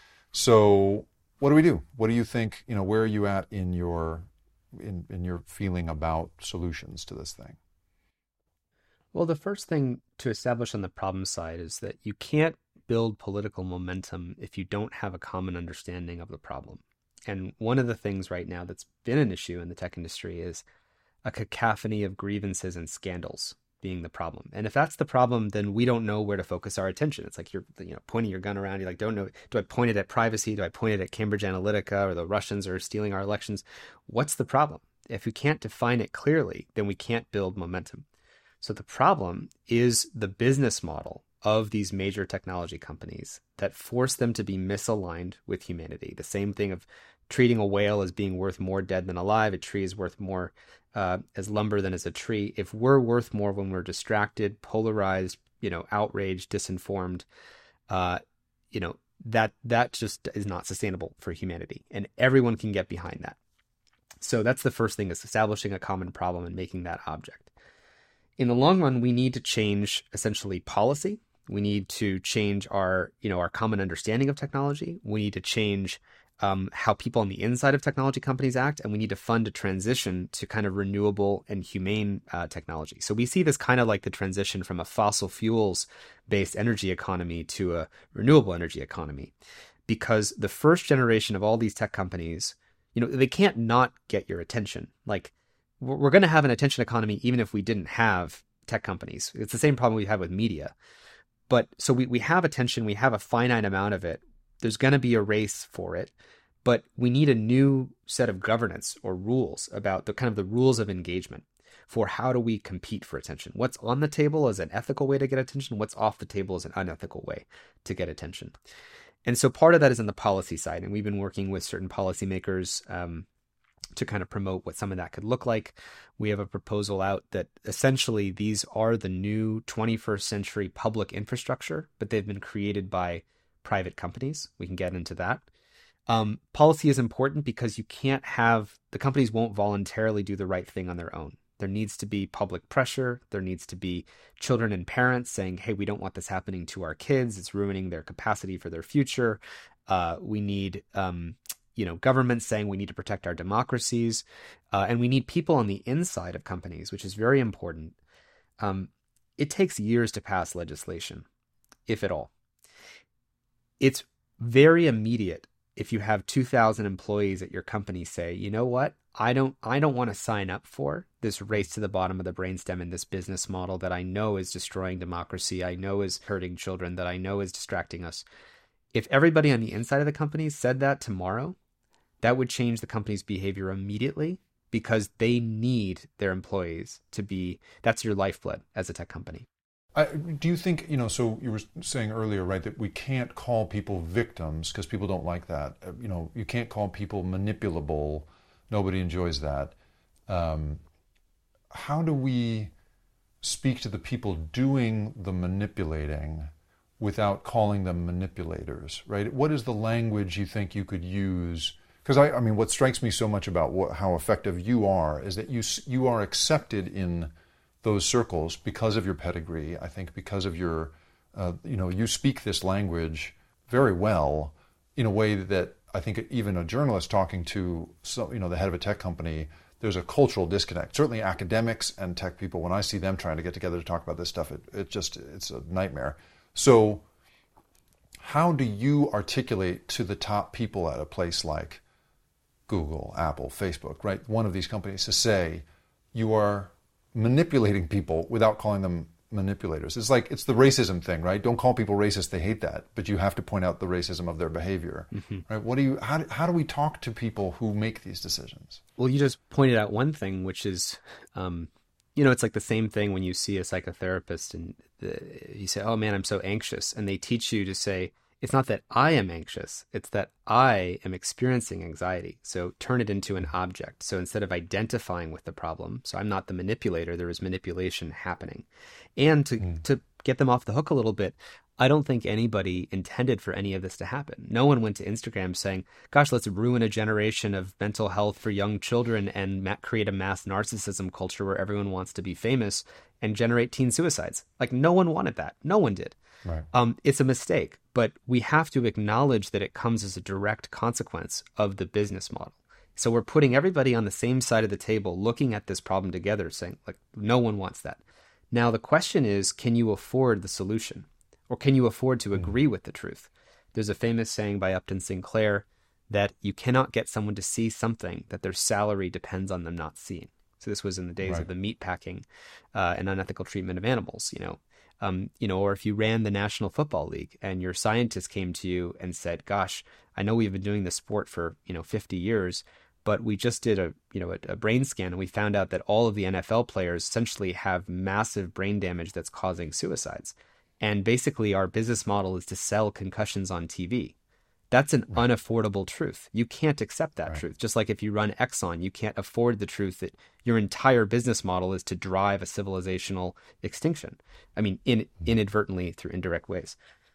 So what do we do? What do you think, you know, where are you at in your in, in your feeling about solutions to this thing? Well, the first thing to establish on the problem side is that you can't build political momentum if you don't have a common understanding of the problem. And one of the things right now that's been an issue in the tech industry is a cacophony of grievances and scandals being the problem. And if that's the problem, then we don't know where to focus our attention. It's like you're, you know, pointing your gun around. You like, don't know, do I point it at privacy? Do I point it at Cambridge Analytica, or the Russians are stealing our elections? What's the problem? If we can't define it clearly, then we can't build momentum. So the problem is the business model of these major technology companies that force them to be misaligned with humanity. The same thing of treating a whale as being worth more dead than alive. A tree is worth more uh, as lumber than as a tree. If we're worth more when we're distracted, polarized, you know, outraged, disinformed, uh, you know, that that just is not sustainable for humanity. And everyone can get behind that. So that's the first thing, is establishing a common problem and making that object. in the long run, we need to change essentially policy. We need to change our, you know, our common understanding of technology. We need to change um, how people on the inside of technology companies act, and we need to fund a transition to kind of renewable and humane uh, technology. So we see this kind of like the transition from a fossil fuels-based energy economy to a renewable energy economy, because the first generation of all these tech companies, you know, they can't not get your attention. Like, we're going to have an attention economy even if we didn't have tech companies. It's the same problem we have with media. But so we, we have attention, we have a finite amount of it. There's going to be a race for it, but we need a new set of governance or rules about the kind of the rules of engagement for how do we compete for attention. What's on the table is an ethical way to get attention. What's off the table is an unethical way to get attention. And so part of that is on the policy side. And we've been working with certain policymakers um, to kind of promote what some of that could look like. We have a proposal out that essentially these are the new twenty-first century public infrastructure, but they've been created by private companies. We can get into that. Um, policy is important because you can't have, the companies won't voluntarily do the right thing on their own. There needs to be public pressure. There needs to be children and parents saying, hey, we don't want this happening to our kids. It's ruining their capacity for their future. Uh, we need, um, you know, governments saying we need to protect our democracies. Uh, and we need people on the inside of companies, which is very important. Um, it takes years to pass legislation, if at all. It's very immediate if you have two thousand employees at your company say, you know what, I don't I don't want to sign up for this race to the bottom of the brainstem in this business model that I know is destroying democracy, I know is hurting children, that I know is distracting us. If everybody on the inside of the company said that tomorrow, that would change the company's behavior immediately, because they need their employees to be, that's your lifeblood as a tech company. I, do you think, you know, so you were saying earlier, right, that we can't call people victims because people don't like that. You know, you can't call people manipulable. Nobody enjoys that. Um, how do we speak to the people doing the manipulating without calling them manipulators, right? What is the language you think you could use? Because, I, I mean, what strikes me so much about what, how effective you are is that you you are accepted in those circles because of your pedigree. I think because of your, uh, you know, you speak this language very well in a way that I think even a journalist talking to, so, you know, the head of a tech company, there's a cultural disconnect. Certainly academics and tech people, when I see them trying to get together to talk about this stuff, it, it just, it's a nightmare. So how do you articulate to the top people at a place like Google, Apple, Facebook, right? One of these companies to say, you are manipulating people without calling them manipulators. It's like, it's the racism thing, right? Don't call people racist, they hate that, but you have to point out the racism of their behavior, mm-hmm. right? What do you, how, how do we talk to people who make these decisions? Well, you just pointed out one thing, which is, um, you know, it's like the same thing when you see a psychotherapist and the, you say, oh man, I'm so anxious. And they teach you to say, it's not that I am anxious, it's that I am experiencing anxiety. So turn it into an object. So instead of identifying with the problem, so I'm not the manipulator, there is manipulation happening. And to, mm. to get them off the hook a little bit, I don't think anybody intended for any of this to happen. No one went to Instagram saying, gosh, let's ruin a generation of mental health for young children and ma- create a mass narcissism culture where everyone wants to be famous and generate teen suicides. Like, no one wanted that. No one did. Right. Um, it's a mistake, but we have to acknowledge that it comes as a direct consequence of the business model. So we're putting everybody on the same side of the table, looking at this problem together, saying, like, no one wants that. Now, the question is, can you afford the solution? Or can you afford to agree with the truth? There's a famous saying by Upton Sinclair that you cannot get someone to see something that their salary depends on them not seeing. So this was in the days right. of the meat packing uh, and unethical treatment of animals, you know. Um, you know, or if you ran the National Football League and your scientist came to you and said, gosh, I know we've been doing this sport for, you know, fifty years, but we just did a, you know, a, a brain scan and we found out that all of the N F L players essentially have massive brain damage that's causing suicides. And basically our business model is to sell concussions on T V. That's an right. unaffordable truth. You can't accept that right. truth. Just like if you run Exxon, you can't afford the truth that your entire business model is to drive a civilizational extinction. I mean, in, inadvertently through indirect ways.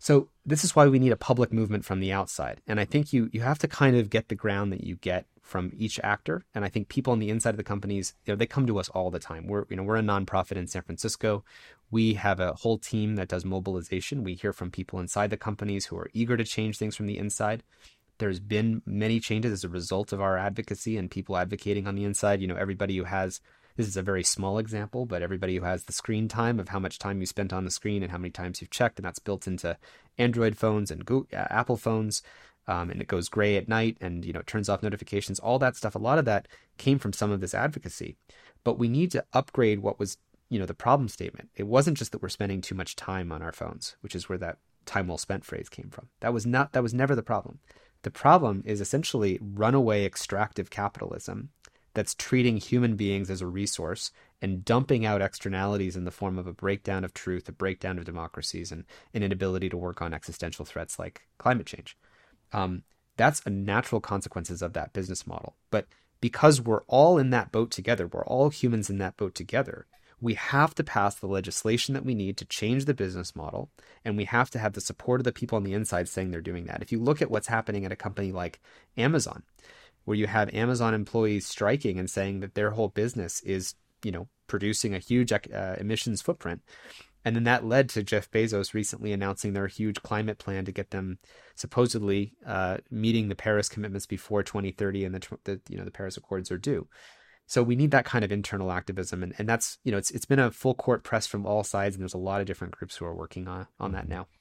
So this is why we need a public movement from the outside. And I think you you have to kind of get the ground that you get from each actor. And I think people on the inside of the companies, you know, they come to us all the time. We're, you know, we're a nonprofit in San Francisco. We have a whole team that does mobilization. We hear from people inside the companies who are eager to change things from the inside. There's been many changes as a result of our advocacy and people advocating on the inside. You know, everybody who has, this is a very small example, but everybody who has the screen time of how much time you spent on the screen and how many times you've checked, and that's built into Android phones and Google, uh, Apple phones, um, and it goes gray at night and, you know, it turns off notifications, all that stuff. A lot of that came from some of this advocacy, but we need to upgrade what was, you know, the problem statement. It wasn't just that we're spending too much time on our phones, which is where that time well spent phrase came from. That was not, that was never the problem. The problem is essentially runaway extractive capitalism that's treating human beings as a resource and dumping out externalities in the form of a breakdown of truth, a breakdown of democracies, and an inability to work on existential threats like climate change. Um, that's a natural consequences of that business model. But because we're all in that boat together, we're all humans in that boat together, we have to pass the legislation that we need to change the business model, and we have to have the support of the people on the inside saying they're doing that. If you look at what's happening at a company like Amazon, where you have Amazon employees striking and saying that their whole business is, you know, producing a huge uh, emissions footprint. And then that led to Jeff Bezos recently announcing their huge climate plan to get them supposedly uh, meeting the Paris commitments before twenty thirty, and the, the you know the Paris Accords are due. So we need that kind of internal activism, and, and that's, you know, it's it's been a full court press from all sides, and there's a lot of different groups who are working on on that now.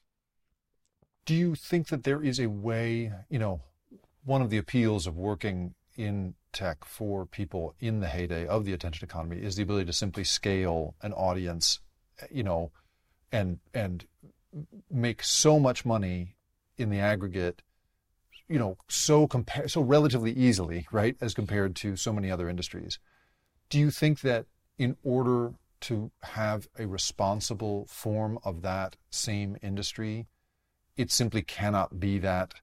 Do you think that there is a way, you know, one of the appeals of working in tech for people in the heyday of the attention economy is the ability to simply scale an audience, you know, and and make so much money in the aggregate, you know, so compare so relatively easily, right, as compared to so many other industries. Do you think that in order to have a responsible form of that same industry, it simply cannot be that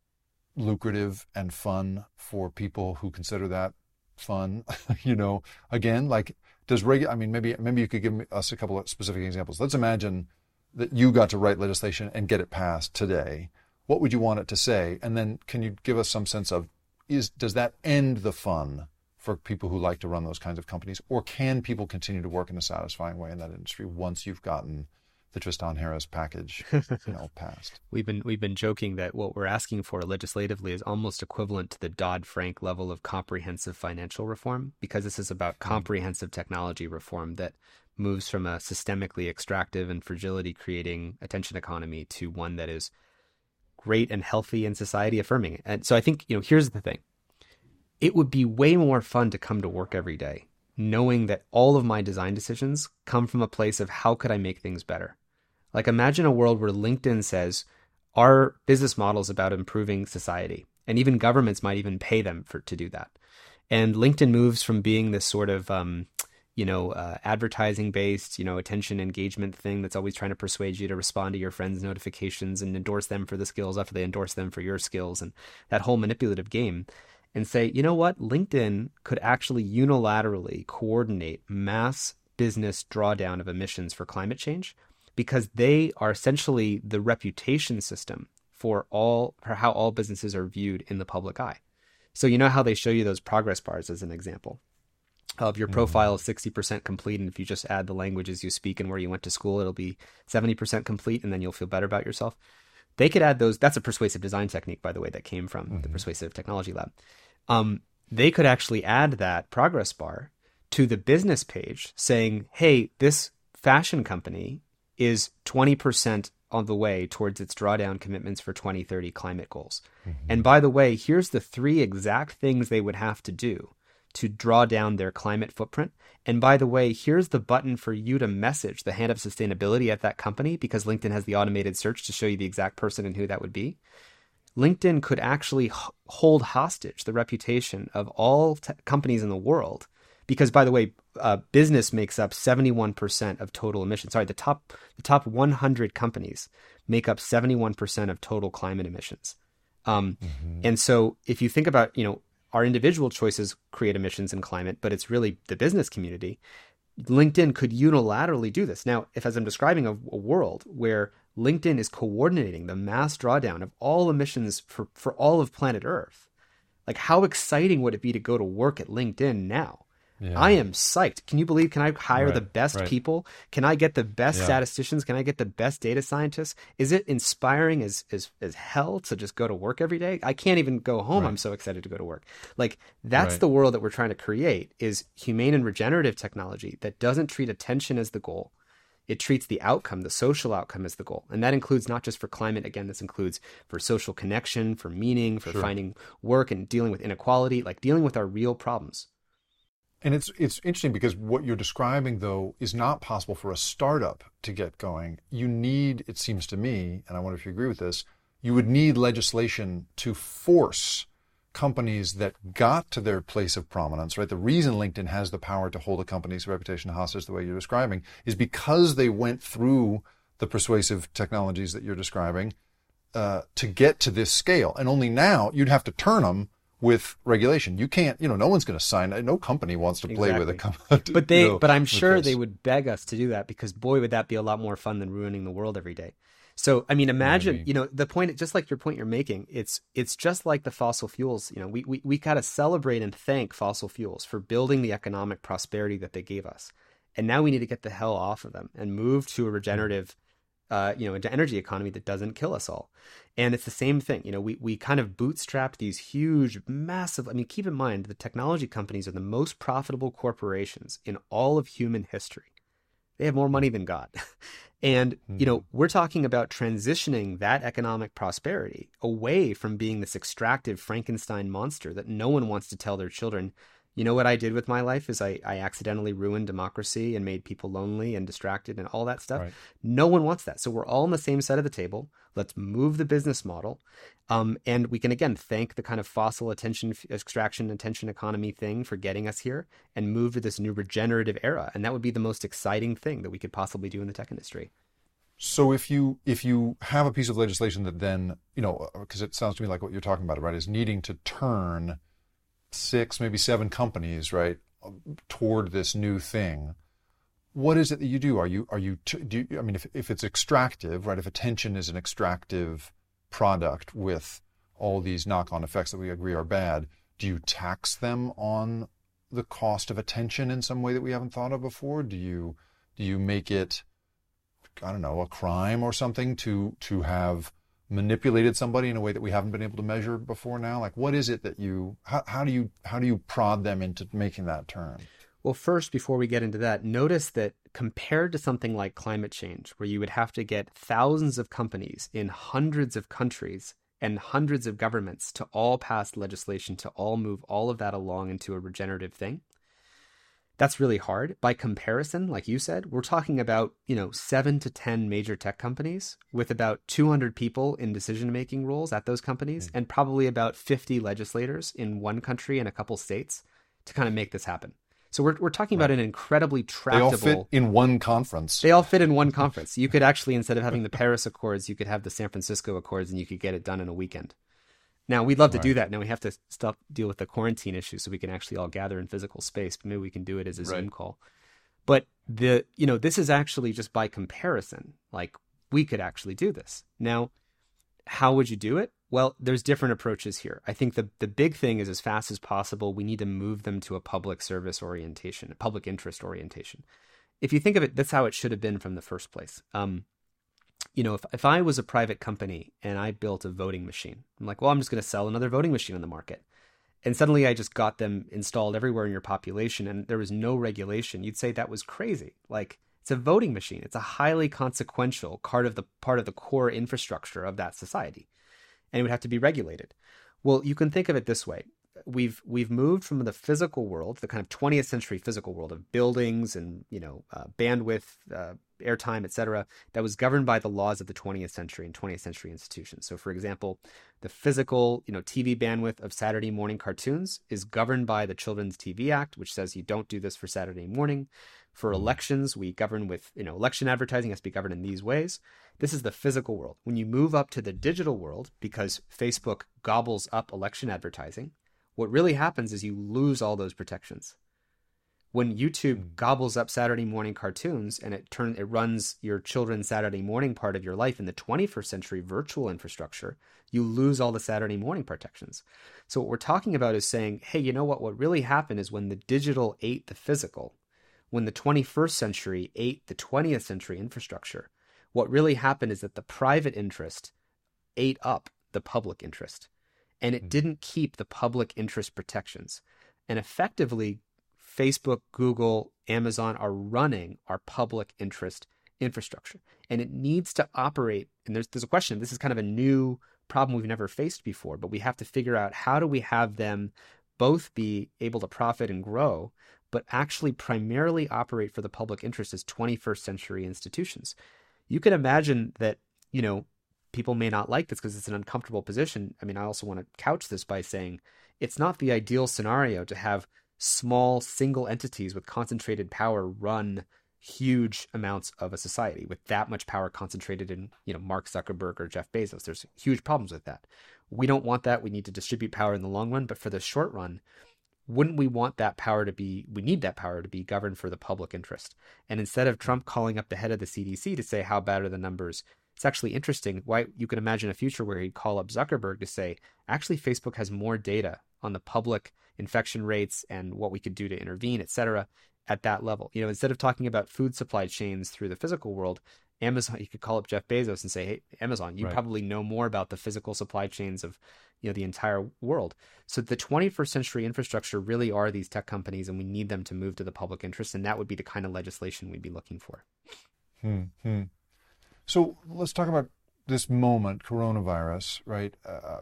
lucrative and fun for people who consider that fun? You know, again, like, does regular, I mean, maybe maybe you could give me, us a couple of specific examples. Let's imagine that you got to write legislation and get it passed today. What would you want it to say? And then can you give us some sense of, is does that end the fun for people who like to run those kinds of companies? Or can people continue to work in a satisfying way in that industry once you've gotten the Tristan Harris package, you know, passed? We've been we've been joking that what we're asking for legislatively is almost equivalent to the Dodd-Frank level of comprehensive financial reform, because this is about comprehensive technology reform that moves from a systemically extractive and fragility creating attention economy to one that is great and healthy and society affirming. And so I think, you know, here's the thing. It would be way more fun to come to work every day knowing that all of my design decisions come from a place of how could I make things better? Like, imagine a world where LinkedIn says our business model is about improving society, and even governments might even pay them for to do that. And LinkedIn moves from being this sort of um, you know, uh, advertising-based, you know, attention engagement thing that's always trying to persuade you to respond to your friends' notifications and endorse them for the skills after they endorse them for your skills, and that whole manipulative game, and say, you know what, LinkedIn could actually unilaterally coordinate mass business drawdown of emissions for climate change, because they are essentially the reputation system for all for how all businesses are viewed in the public eye. So you know how they show you those progress bars as an example of your profile is sixty percent complete, and if you just add the languages you speak and where you went to school, it'll be seventy percent complete, and then you'll feel better about yourself. They could add those. That's a persuasive design technique, by the way, that came from mm-hmm. the Persuasive Technology Lab. Um, they could actually add that progress bar to the business page saying, hey, this fashion company is twenty percent on the way towards its drawdown commitments for twenty thirty climate goals. Mm-hmm. And by the way, here's the three exact things they would have to do to draw down their climate footprint. And by the way, here's the button for you to message the hand of sustainability at that company, because LinkedIn has the automated search to show you the exact person and who that would be. LinkedIn could actually h- hold hostage the reputation of all te- companies in the world, because, by the way, uh, business makes up seventy-one percent of total emissions. Sorry, the top the top one hundred companies make up seventy-one percent of total climate emissions. Um, mm-hmm. And so if you think about, you know, our individual choices create emissions and climate, but it's really the business community. LinkedIn could unilaterally do this. Now, if, as I'm describing a, a world where LinkedIn is coordinating the mass drawdown of all emissions for, for all of planet Earth. Like, how exciting would it be to go to work at LinkedIn now? Yeah. I am psyched. Can you believe, can I hire right, the best right. people? Can I get the best yeah. statisticians? Can I get the best data scientists? Is it inspiring as, as, as hell to just go to work every day? I can't even go home. Right. I'm so excited to go to work. Like, that's right. the world that we're trying to create, is humane and regenerative technology that doesn't treat attention as the goal. It treats the outcome, the social outcome, as the goal. And that includes not just for climate. Again, this includes for social connection, for meaning, for sure. finding work and dealing with inequality, like dealing with our real problems. And it's it's interesting because what you're describing, though, is not possible for a startup to get going. You need, it seems to me, and I wonder if you agree with this, you would need legislation to force companies that got to their place of prominence, right? The reason LinkedIn has the power to hold a company's reputation hostage the way you're describing is because they went through the persuasive technologies that you're describing uh, to get to this scale. And only now you'd have to turn them with regulation. You can't, you know, no one's going to sign, no company wants to play exactly. with a company. But they, you know, but I'm sure they would beg us to do that, because boy, would that be a lot more fun than ruining the world every day. So, I mean, imagine, Maybe. you know, the point, just like your point you're making, it's, it's just like the fossil fuels. You know, we, we, we got to celebrate and thank fossil fuels for building the economic prosperity that they gave us. And now we need to get the hell off of them and move to a regenerative, uh, you know, into energy economy that doesn't kill us all. And it's the same thing. You know, we, we kind of bootstrapped these huge, massive, I mean, keep in mind, the technology companies are the most profitable corporations in all of human history. They have more money than God. And, you know, we're talking about transitioning that economic prosperity away from being this extractive Frankenstein monster that no one wants to tell their children. You know what I did with my life is I, I accidentally ruined democracy and made people lonely and distracted and all that stuff. Right. No one wants that. So we're all on the same side of the table. Let's move the business model. Um, and we can, again, thank the kind of fossil attention extraction, attention economy thing for getting us here and move to this new regenerative era. And that would be the most exciting thing that we could possibly do in the tech industry. So if you if you have a piece of legislation that then, you know, because it sounds to me like what you're talking about, right, is needing to turn six, maybe seven companies, right, toward this new thing. What is it that you do? Are you, are you, do you, I mean, if, if it's extractive, right, if attention is an extractive product with all these knock-on effects that we agree are bad, do you tax them on the cost of attention in some way that we haven't thought of before? Do you, do you make it, I don't know, a crime or something to, to have manipulated somebody in a way that we haven't been able to measure before now? Like, what is it that you, how, how do you, how do you prod them into making that turn? Well, first, before we get into that, notice that compared to something like climate change, where you would have to get thousands of companies in hundreds of countries and hundreds of governments to all pass legislation to all move all of that along into a regenerative thing, that's really hard. By comparison, like you said, we're talking about, you know, seven to ten major tech companies with about two hundred people in decision-making roles at those companies, mm-hmm. and probably about fifty legislators in one country and a couple states to kind of make this happen. So we're we're talking right. about an incredibly tractable... They all fit in one conference. They all fit in one conference. You could actually, instead of having the Paris Accords, you could have the San Francisco Accords, and you could get it done in a weekend. Now, we'd love to right. do that. Now we have to stop deal with the quarantine issue so we can actually all gather in physical space. But maybe we can do it as a right. Zoom call. But the you know this is actually just by comparison. Like, we could actually do this. Now, how would you do it? Well, there's different approaches here. I think the, the big thing is, as fast as possible, we need to move them to a public service orientation, a public interest orientation. If you think of it, that's how it should have been from the first place. Um, you know, if, if I was a private company and I built a voting machine, I'm like, well, I'm just going to sell another voting machine on the market. And suddenly I just got them installed everywhere in your population and there was no regulation. You'd say that was crazy. Like, it's a voting machine. It's a highly consequential part of the part of the core infrastructure of that society. And it would have to be regulated. Well, you can think of it this way. We've we've moved from the physical world, the kind of twentieth century physical world of buildings and, you know, uh, bandwidth, uh, airtime, et cetera, that was governed by the laws of the twentieth century and twentieth century institutions. So, for example, the physical, you know, T V bandwidth of Saturday morning cartoons is governed by the Children's T V Act, which says you don't do this for Saturday morning. For elections, we govern with, you know, election advertising has to be governed in these ways. This is the physical world. When you move up to the digital world, because Facebook gobbles up election advertising, what really happens is you lose all those protections. When YouTube gobbles up Saturday morning cartoons and it turn it runs your children's Saturday morning part of your life in the twenty-first century virtual infrastructure, you lose all the Saturday morning protections. So what we're talking about is saying, hey, you know what? What really happened is when the digital ate the physical, when the twenty-first century ate the twentieth century infrastructure, what really happened is that the private interest ate up the public interest, and it didn't keep the public interest protections. And effectively, Facebook, Google, Amazon are running our public interest infrastructure, and it needs to operate. And there's there's a question. This is kind of a new problem we've never faced before, but we have to figure out how do we have them both be able to profit and grow, but actually primarily operate for the public interest as twenty-first century institutions. You can imagine that, you know, people may not like this because it's an uncomfortable position. I mean, I also want to couch this by saying it's not the ideal scenario to have small single entities with concentrated power run huge amounts of a society with that much power concentrated in, you know, Mark Zuckerberg or Jeff Bezos. There's huge problems with that. We don't want that. We need to distribute power in the long run, but for the short run, wouldn't we want that power to be, we need that power to be governed for the public interest. And instead of Trump calling up the head of the C D C to say, how bad are the numbers? It's actually interesting. Why you can imagine a future where he'd call up Zuckerberg to say, actually, Facebook has more data on the public infection rates and what we could do to intervene, et cetera, at that level. You know, instead of talking about food supply chains through the physical world, Amazon, you could call up Jeff Bezos and say, hey, Amazon, you Right. probably know more about the physical supply chains of, you know, the entire world. So the twenty-first century infrastructure really are these tech companies, and we need them to move to the public interest. And that would be the kind of legislation we'd be looking for. Hmm. hmm. So let's talk about this moment, coronavirus, right? Uh,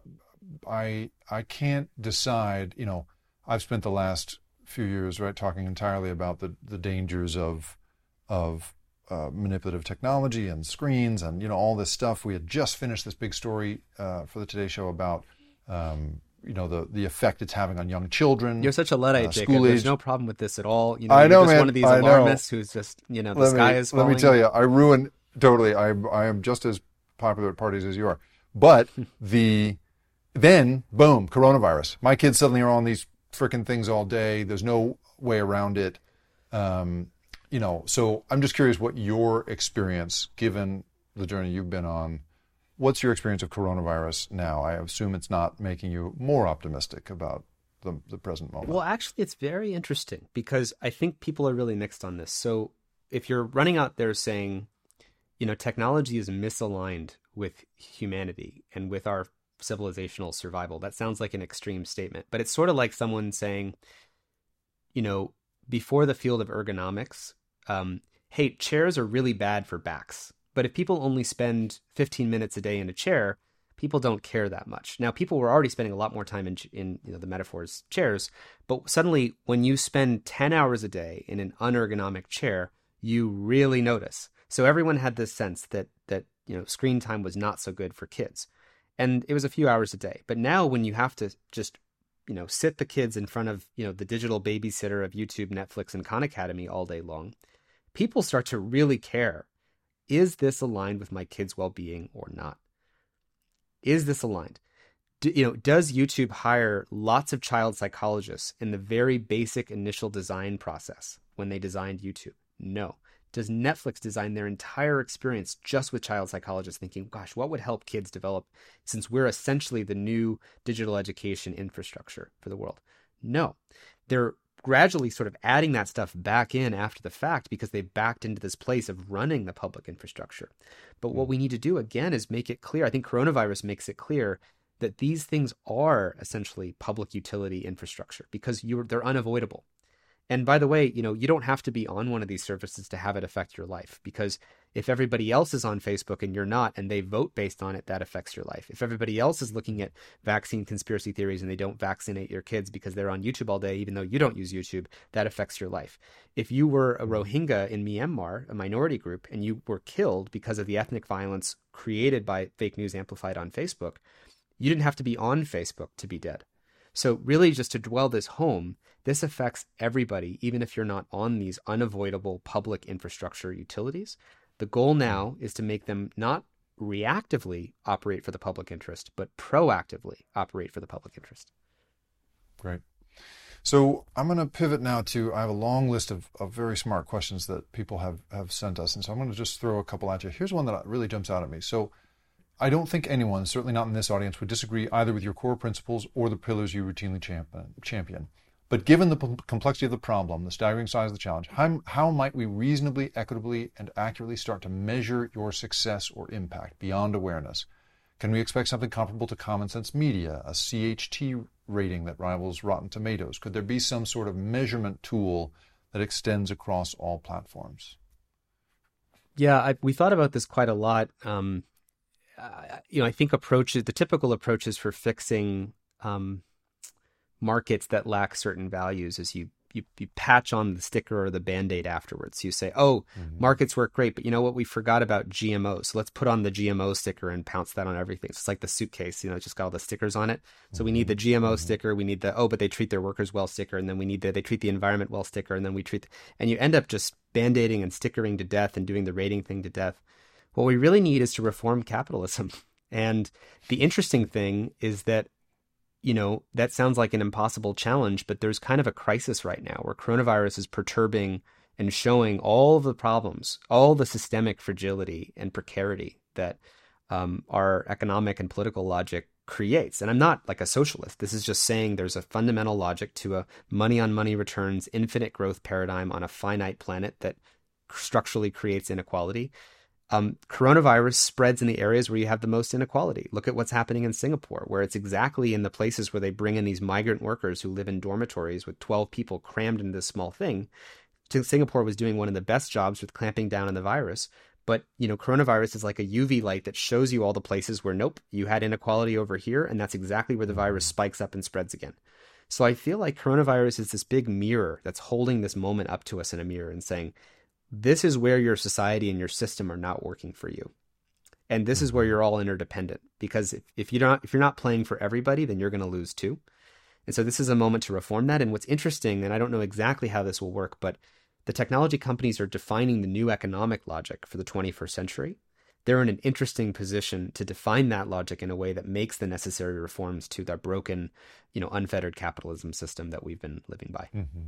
I I can't decide, you know, I've spent the last few years, right, talking entirely about the, the dangers of of uh, manipulative technology and screens and, you know, all this stuff. We had just finished this big story uh, for the Today Show about, um, you know, the, the effect it's having on young children. You're such a Luddite, uh, Jacob. school There's age. no problem with this at all. You know, I you're know, just man. one of these I know. alarmists who's just, you know, the let sky me, is falling. Let me tell you, I ruin totally. I I am just as popular at parties as you are. But the then boom, coronavirus. My kids suddenly are on these freaking things all day. There's no way around it. Um, you know, so I'm just curious what your experience, given the journey you've been on, what's your experience of coronavirus now? I assume it's not making you more optimistic about the the present moment. Well, actually, it's very interesting because I think people are really mixed on this. So if you're running out there saying, you know, technology is misaligned with humanity and with our civilizational survival, that sounds like an extreme statement, but it's sort of like someone saying, you know, before the field of ergonomics, um, hey, chairs are really bad for backs. But if people only spend fifteen minutes a day in a chair, people don't care that much. Now, people were already spending a lot more time in, in you know, the metaphors chairs, but suddenly when you spend ten hours a day in an unergonomic chair, you really notice. So everyone had this sense that that you know screen time was not so good for kids, and it was a few hours a day. But now, when you have to just you know sit the kids in front of you know the digital babysitter of YouTube, Netflix, and Khan Academy all day long, people start to really care. Is this aligned with my kids' well-being or not? Is this aligned? Do, you know, does YouTube hire lots of child psychologists in the very basic initial design process when they designed YouTube? No. Does Netflix design their entire experience just with child psychologists thinking, gosh, what would help kids develop since we're essentially the new digital education infrastructure for the world? No. They're gradually sort of adding that stuff back in after the fact because they backed into this place of running the public infrastructure. But what we need to do, again, is make it clear. I think coronavirus makes it clear that these things are essentially public utility infrastructure because you're, they're unavoidable. And by the way, you know, you don't have to be on one of these services to have it affect your life, because if everybody else is on Facebook and you're not, and they vote based on it, that affects your life. If everybody else is looking at vaccine conspiracy theories and they don't vaccinate your kids because they're on YouTube all day, even though you don't use YouTube, that affects your life. If you were a Rohingya in Myanmar, a minority group, and you were killed because of the ethnic violence created by fake news amplified on Facebook, you didn't have to be on Facebook to be dead. So really, just to dwell this home, this affects everybody, even if you're not on these unavoidable public infrastructure utilities. The goal now is to make them not reactively operate for the public interest, but proactively operate for the public interest. Great. So I'm going to pivot now to, I have a long list of, of very smart questions that people have, have sent us. And so I'm going to just throw a couple at you. Here's one that really jumps out at me. So I don't think anyone, certainly not in this audience, would disagree either with your core principles or the pillars you routinely champion. champion. But given the p- complexity of the problem, the staggering size of the challenge, how, how might we reasonably, equitably, and accurately start to measure your success or impact beyond awareness? Can we expect something comparable to Common Sense Media, a C H T rating that rivals Rotten Tomatoes? Could there be some sort of measurement tool that extends across all platforms? Yeah, I, we thought about this quite a lot. Um, uh, you know, I think approaches, the typical approaches for fixing um, markets that lack certain values is you, you you patch on the sticker or the Band-Aid afterwards. You say, oh, mm-hmm. markets work great, but you know what? We forgot about G M Os. So let's put on the G M O sticker and pounce that on everything. So it's like the suitcase, you know, it's just got all the stickers on it. So mm-hmm. we need the G M O mm-hmm. sticker. We need the, oh, but they treat their workers well sticker. And then we need the, they treat the environment well sticker. And then we treat, the, and you end up just Band-Aiding and stickering to death and doing the rating thing to death. What we really need is to reform capitalism. And the interesting thing is that, you know, that sounds like an impossible challenge, but there's kind of a crisis right now where coronavirus is perturbing and showing all of the problems, all the systemic fragility and precarity that um, our economic and political logic creates. And I'm not like a socialist. This is just saying there's a fundamental logic to a money on money returns, infinite growth paradigm on a finite planet that structurally creates inequality. Um, coronavirus spreads in the areas where you have the most inequality. Look at what's happening in Singapore, where it's exactly in the places where they bring in these migrant workers who live in dormitories with twelve people crammed into this small thing. Singapore was doing one of the best jobs with clamping down on the virus. But, you know, coronavirus is like a U V light that shows you all the places where, nope, you had inequality over here. And that's exactly where the virus spikes up and spreads again. So I feel like coronavirus is this big mirror that's holding this moment up to us in a mirror and saying, this is where your society and your system are not working for you. And this is where you're all interdependent, because if, if you're not, if you're not playing for everybody, then you're going to lose too. And so this is a moment to reform that. And what's interesting, and I don't know exactly how this will work, but the technology companies are defining the new economic logic for the twenty-first century. They're in an interesting position to define that logic in a way that makes the necessary reforms to the broken, you know, unfettered capitalism system that we've been living by. Mm-hmm.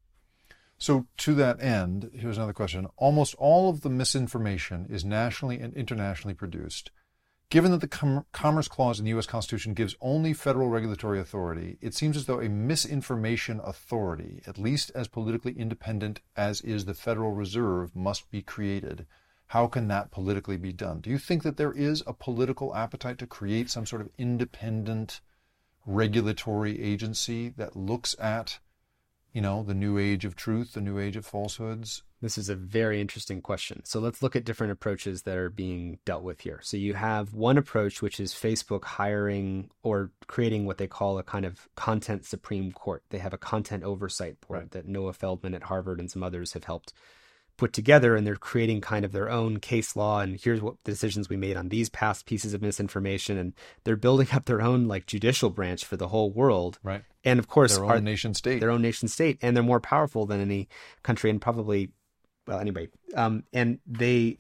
So to that end, here's another question. Almost all of the misinformation is nationally and internationally produced. Given that the Com- Commerce Clause in the U S Constitution gives only federal regulatory authority, it seems as though a misinformation authority, at least as politically independent as is the Federal Reserve, must be created. How can that politically be done? Do you think that there is a political appetite to create some sort of independent regulatory agency that looks at, you know, the new age of truth, the new age of falsehoods? This is a very interesting question. So let's look at different approaches that are being dealt with here. So you have one approach, which is Facebook hiring or creating what they call a kind of content Supreme Court. They have a content oversight board right. that Noah Feldman at Harvard and some others have helped put together, and they're creating kind of their own case law. And here's what the decisions we made on these past pieces of misinformation. And they're building up their own like judicial branch for the whole world. Right. And of course, their own our, nation state, their own nation state. And they're more powerful than any country, and probably, well, anyway, um, and they,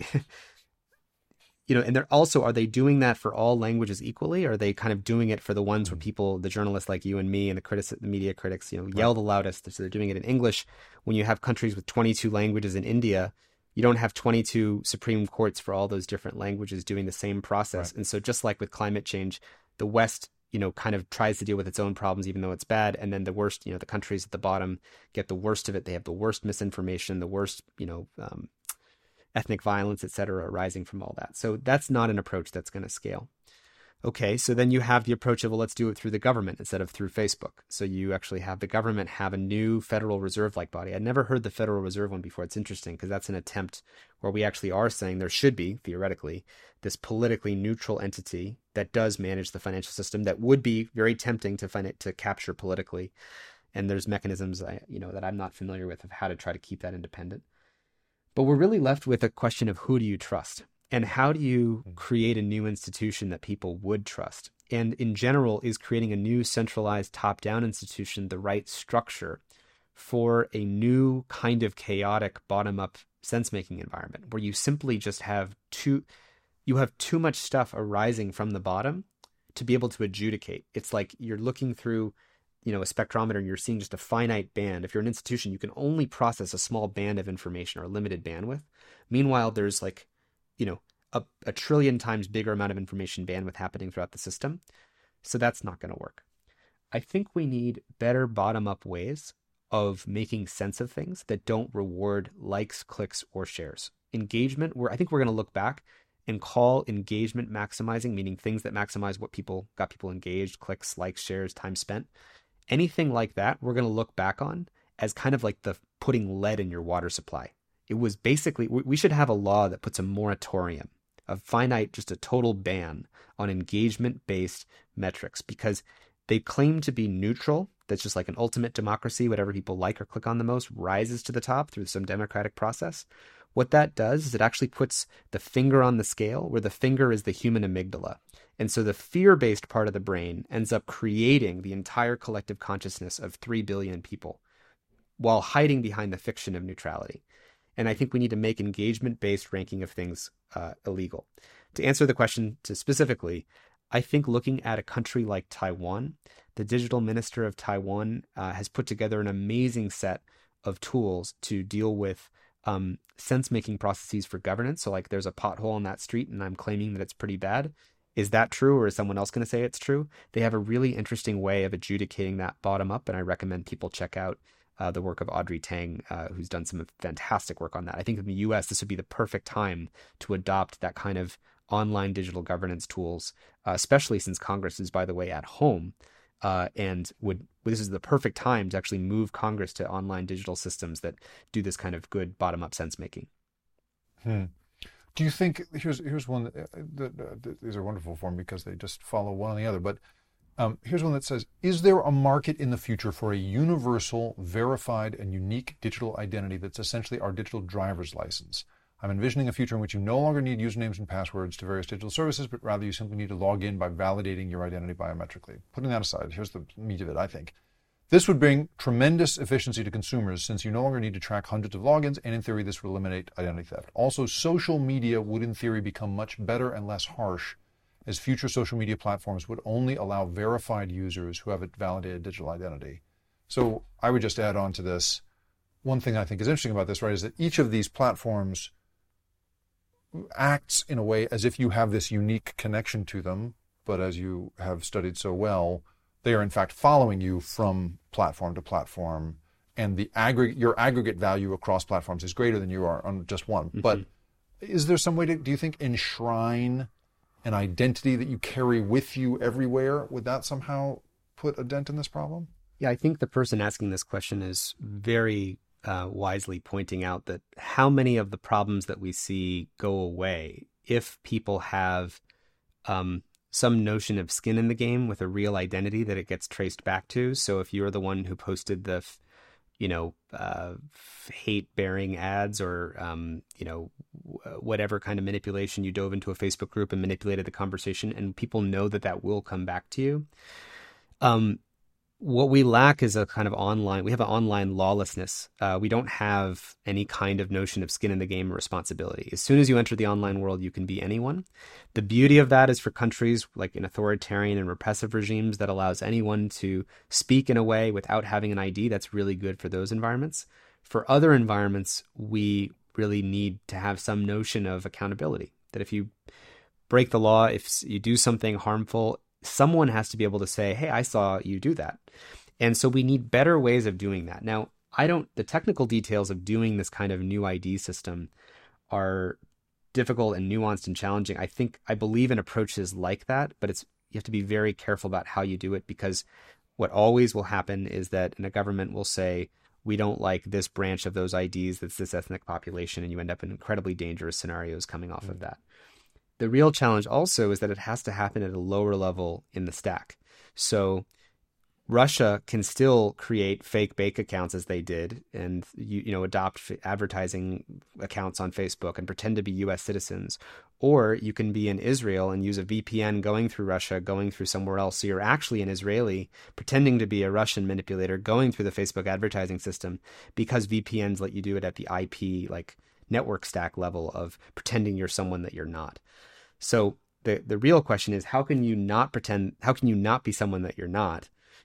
you know, and they're also, are they doing that for all languages equally? Or are they kind of doing it for the ones mm-hmm. where people, the journalists like you and me and the critics, the media critics, you know, yell right. the loudest? So they're doing it in English. When you have countries with twenty-two languages in India, you don't have twenty-two Supreme Courts for all those different languages doing the same process. Right. And so just like with climate change, the West, you know, kind of tries to deal with its own problems, even though it's bad. And then the worst, you know, the countries at the bottom get the worst of it. They have the worst misinformation, the worst, you know, um, ethnic violence, et cetera, arising from all that. So that's not an approach that's going to scale. Okay, so then you have the approach of, well, let's do it through the government instead of through Facebook. So you actually have the government have a new Federal Reserve-like body. I'd never heard the Federal Reserve one before. It's interesting because that's an attempt where we actually are saying there should be, theoretically, this politically neutral entity that does manage the financial system that would be very tempting to find it to capture politically. And there's mechanisms, you know, that I'm not familiar with of how to try to keep that independent. But we're really left with a question of who do you trust? And how do you create a new institution that people would trust? And in general, is creating a new centralized top-down institution the right structure for a new kind of chaotic bottom-up sense-making environment where you simply just have too, you have too much stuff arising from the bottom to be able to adjudicate? It's like you're looking through you know, a spectrometer and you're seeing just a finite band. If you're an institution, you can only process a small band of information or a limited bandwidth. Meanwhile, there's like, you know, a, a trillion times bigger amount of information bandwidth happening throughout the system. So that's not going to work. I think we need better bottom-up ways of making sense of things that don't reward likes, clicks, or shares. Engagement, where I think we're going to look back and call engagement maximizing, meaning things that maximize what people got people engaged, clicks, likes, shares, time spent. Anything like that, we're going to look back on as kind of like the putting lead in your water supply. It was basically, we should have a law that puts a moratorium, a finite, just a total ban on engagement-based metrics, because they claim to be neutral. That's just like an ultimate democracy. Whatever people like or click on the most rises to the top through some democratic process. What that does is it actually puts the finger on the scale, where the finger is the human amygdala. And so the fear-based part of the brain ends up creating the entire collective consciousness of three billion people while hiding behind the fiction of neutrality. And I think we need to make engagement-based ranking of things uh, illegal. To answer the question to specifically, I think looking at a country like Taiwan, the digital minister of Taiwan uh, has put together an amazing set of tools to deal with um, sense-making processes for governance. So like there's a pothole on that street and I'm claiming that it's pretty bad. Is that true, or is someone else going to say it's true? They have a really interesting way of adjudicating that bottom up, and I recommend people check out uh, the work of Audrey Tang, uh, who's done some fantastic work on that. I think in the U S, this would be the perfect time to adopt that kind of online digital governance tools, uh, especially since Congress is, by the way, at home, uh, and would this is the perfect time to actually move Congress to online digital systems that do this kind of good bottom-up sense-making. Hmm. Do you think, here's here's one, that, that, that these are wonderful for me because they just follow one on the other, but um, here's one that says, is there a market in the future for a universal, verified, and unique digital identity that's essentially our digital driver's license? I'm envisioning a future in which you no longer need usernames and passwords to various digital services, but rather you simply need to log in by validating your identity biometrically. Putting that aside, here's the meat of it, I think. This would bring tremendous efficiency to consumers since you no longer need to track hundreds of logins, and in theory, this would eliminate identity theft. Also, social media would in theory become much better and less harsh, as future social media platforms would only allow verified users who have a validated digital identity. So I would just add on to this, one thing I think is interesting about this, right, is that each of these platforms acts in a way as if you have this unique connection to them, but as you have studied so well, they are in fact following you from platform to platform, and the aggregate, your aggregate value across platforms is greater than you are on just one. Mm-hmm. But is there some way to, do you think, enshrine an identity that you carry with you everywhere? Would that somehow put a dent in this problem? Yeah, I think the person asking this question is very uh, wisely pointing out that how many of the problems that we see go away if people have um, some notion of skin in the game with a real identity that it gets traced back to. So if you're the one who posted the, you know, uh, hate-bearing ads or, um, you know, whatever kind of manipulation, you dove into a Facebook group and manipulated the conversation, and people know that that will come back to you. Um, what we lack is a kind of online, we have an online lawlessness. Uh, we don't have any kind of notion of skin in the game or responsibility. As soon as you enter the online world, you can be anyone. The beauty of that is for countries like in authoritarian and repressive regimes that allows anyone to speak in a way without having an I D. That's really good for those environments. For other environments, we really need to have some notion of accountability, that if you break the law, if you do something harmful, someone has to be able to say, hey, I saw you do that. And so we need better ways of doing that. Now, I don't, the technical details of doing this kind of new I D system are difficult and nuanced and challenging. I think, I believe in approaches like that, but it's, you have to be very careful about how you do it, because what always will happen is that in a government will say, we don't like this branch of those I Ds, that's this ethnic population, and you end up in incredibly dangerous scenarios coming off mm-hmm. of that. The real challenge also is that it has to happen at a lower level in the stack. So Russia can still create fake bank accounts as they did, and you, you know, adopt f- advertising accounts on Facebook and pretend to be U S citizens. Or you can be in Israel and use a V P N going through Russia, going through somewhere else. So you're actually an Israeli pretending to be a Russian manipulator going through the Facebook advertising system, because V P Ns let you do it at the I P, like network stack level of pretending you're someone that you're not. So the the real question is, how can you not pretend, how can you not be someone that you're not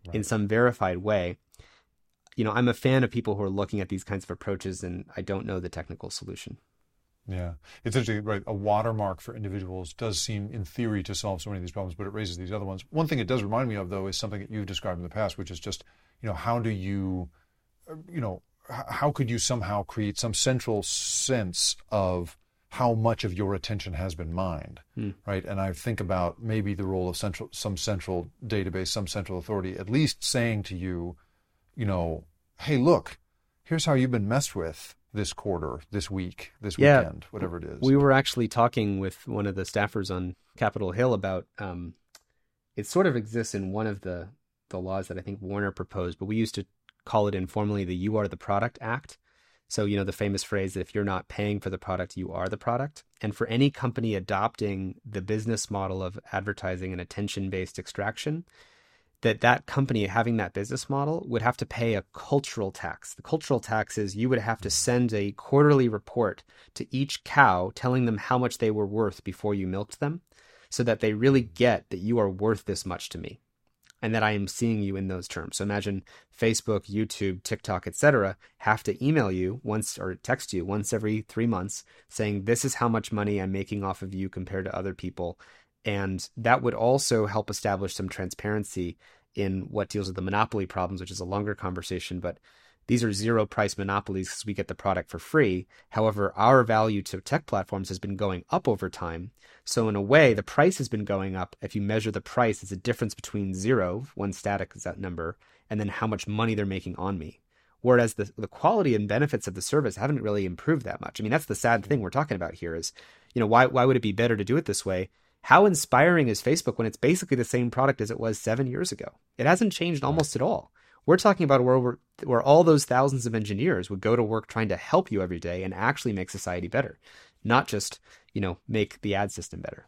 right. in some verified way. You know, I'm a fan of people who are looking at these kinds of approaches, and I don't know the technical solution. Yeah. It's interesting, right? A watermark for individuals does seem, in theory, to solve so many of these problems, but it raises these other ones. One thing it does remind me of, though, is something that you've described in the past, which is just, you know, how do you, you know, how could you somehow create some central sense of how much of your attention has been mined, hmm. right? And I think about maybe the role of central, some central database, some central authority, at least saying to you, you know, hey, look, here's how you've been messed with this quarter, this week, this yeah, weekend, whatever it is. We were actually talking with one of the staffers on Capitol Hill about, um, it sort of exists in one of the, the laws that I think Warner proposed, but we used to call it informally the You Are the Product Act. So, you know, the famous phrase that if you're not paying for the product, you are the product. And for any company adopting the business model of advertising and attention-based extraction, that that company having that business model would have to pay a cultural tax. The cultural tax is you would have to send a quarterly report to each cow telling them how much they were worth before you milked them, so that they really get that you are worth this much to me and that I am seeing you in those terms. So imagine Facebook, YouTube, TikTok, et cetera, have to email you once or text you once every three months saying, this is how much money I'm making off of you compared to other people. And that would also help establish some transparency in what deals with the monopoly problems, which is a longer conversation. But these are zero price monopolies because we get the product for free. However, our value to tech platforms has been going up over time. So in a way, the price has been going up. If you measure the price, it's a difference between zero, one static is that number, and then how much money they're making on me. Whereas the, the quality and benefits of the service haven't really improved that much. I mean, that's the sad thing we're talking about here is, you know, why why would it be better to do it this way? How inspiring is Facebook when it's basically the same product as it was seven years ago? It hasn't changed almost at all. We're talking about a world where, where all those thousands of engineers would go to work trying to help you every day and actually make society better, not just, you know, make the ad system better.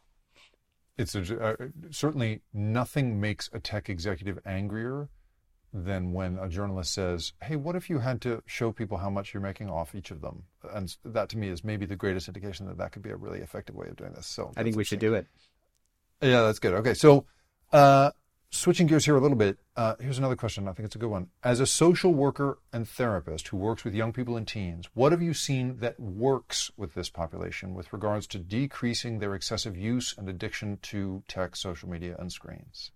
It's a, uh, certainly nothing makes a tech executive angrier than when a journalist says, hey, what if you had to show people how much you're making off each of them? And that to me is maybe the greatest indication that that could be a really effective way of doing this. So I think we should do it. Yeah, that's good. Okay, so uh, switching gears here a little bit, uh, here's another question. I think it's a good one. As a social worker and therapist who works with young people and teens, what have you seen that works with this population with regards to decreasing their excessive use and addiction to tech, social media, and screens?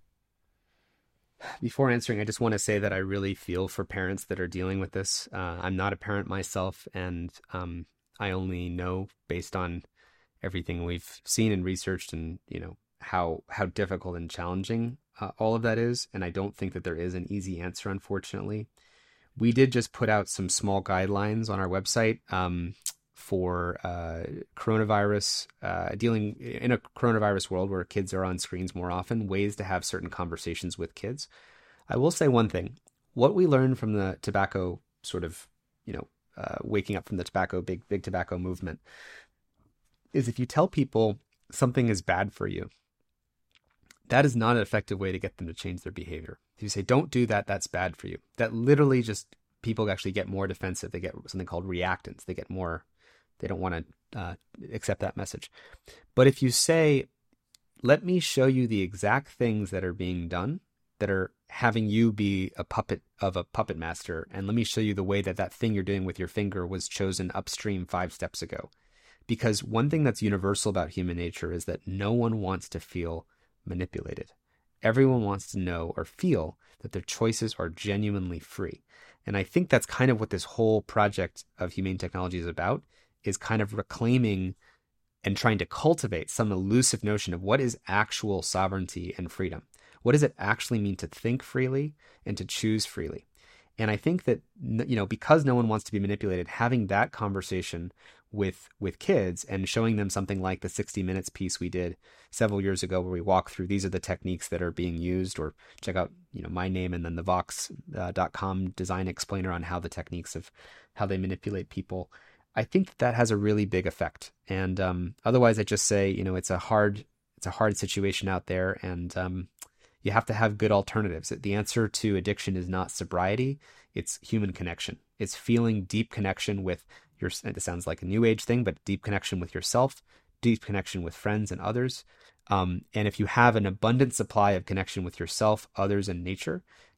Before answering, I just want to say that I really feel for parents that are dealing with this. Uh, I'm not a parent myself, and um, I only know based on everything we've seen and researched and, you know, how how difficult and challenging uh, all of that is. And I don't think that there is an easy answer, unfortunately. We did just put out some small guidelines on our website um, for uh, coronavirus, uh, dealing in a coronavirus world where kids are on screens more often, ways to have certain conversations with kids. I will say one thing. What we learned from the tobacco sort of, you know, uh, waking up from the tobacco, big, big tobacco movement is if you tell people something is bad for you, that is not an effective way to get them to change their behavior. If you say, don't do that, that's bad for you. That literally just, people actually get more defensive. They get something called reactance. They get more, they don't want to uh, accept that message. But if you say, let me show you the exact things that are being done that are having you be a puppet of a puppet master, and let me show you the way that that thing you're doing with your finger was chosen upstream five steps ago. Because one thing that's universal about human nature is that no one wants to feel manipulated. Everyone wants to know or feel that their choices are genuinely free. And I think that's kind of what this whole project of humane technology is about, is kind of reclaiming and trying to cultivate some elusive notion of what is actual sovereignty and freedom. What does it actually mean to think freely and to choose freely? And I think that, you know, because no one wants to be manipulated, having that conversation with with kids and showing them something like the sixty minutes piece we did several years ago, where we walk through these are the techniques that are being used, or check out, you know, my name and then the vox dot com design explainer on how the techniques of how they manipulate people. I think that, that has a really big effect. And um, otherwise, I just say, you know, it's a hard it's a hard situation out there, and um, you have to have good alternatives. The answer to addiction is not sobriety; it's human connection. It's feeling deep connection with your, it sounds like a new age thing, but deep connection with yourself, deep connection with friends and others. Um, and if you have an abundant supply of connection with yourself, others, and nature,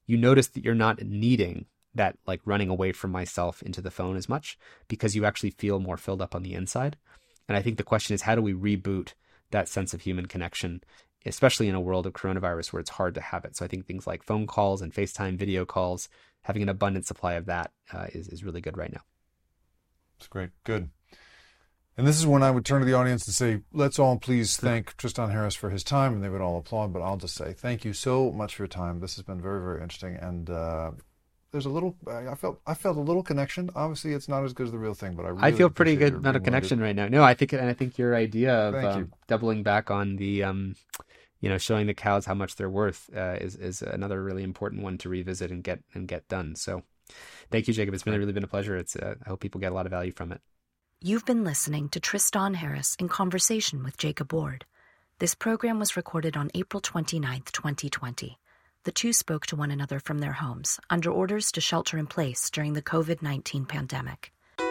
you notice that you're not needing that like running away from myself into the phone as much, because you actually feel more filled up on the inside. And I think the question is, how do we reboot that sense of human connection, especially in a world of coronavirus where it's hard to have it? So I think things like phone calls and FaceTime video calls, having an abundant supply of that uh, is, is really good right now. That's great. Good. And this is when I would turn to the audience and say, let's all please thank Tristan Harris for his time, and they would all applaud, but I'll just say thank you so much for your time. This has been very, very interesting. And uh, there's a little, I felt I felt a little connection. Obviously, it's not as good as the real thing, but I really I feel pretty good amount of of connection right now. No, I think, and I think your idea of Thank um, you. doubling back on the, um, you know, showing the cows how much they're worth uh, is is another really important one to revisit and get and get done. So, thank you, Jacob. It's been really been a pleasure. It's uh, I hope people get a lot of value from it. You've been listening to Tristan Harris in conversation with Jacob Ward. This program was recorded on April twenty-ninth, twenty twenty. The two spoke to one another from their homes under orders to shelter in place during the covid nineteen pandemic.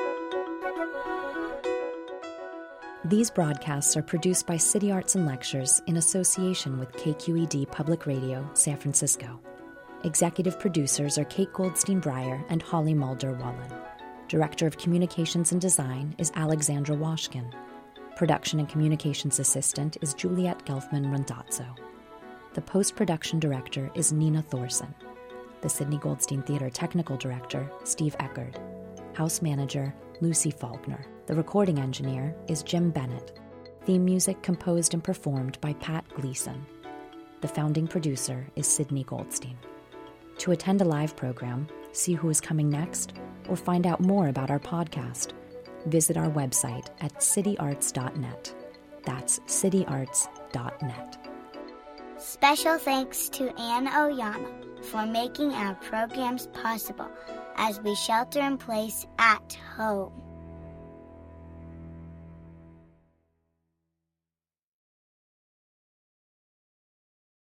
These broadcasts are produced by City Arts and Lectures in association with K Q E D Public Radio, San Francisco. Executive producers are Kate Goldstein-Breyer and Holly Mulder-Wallen. Director of Communications and Design is Alexandra Washkin. Production and Communications Assistant is Juliette Gelfman-Randazzo. The Post-Production Director is Nina Thorson. The Sidney Goldstein Theater Technical Director, Steve Eckerd. House Manager, Lucy Faulkner. The Recording Engineer is Jim Bennett. Theme music composed and performed by Pat Gleason. The Founding Producer is Sidney Goldstein. To attend a live program, see who is coming next, or find out more about our podcast, visit our website at city arts dot net. That's city arts dot net. Special thanks to Ann Oyama for making our programs possible as we shelter in place at home.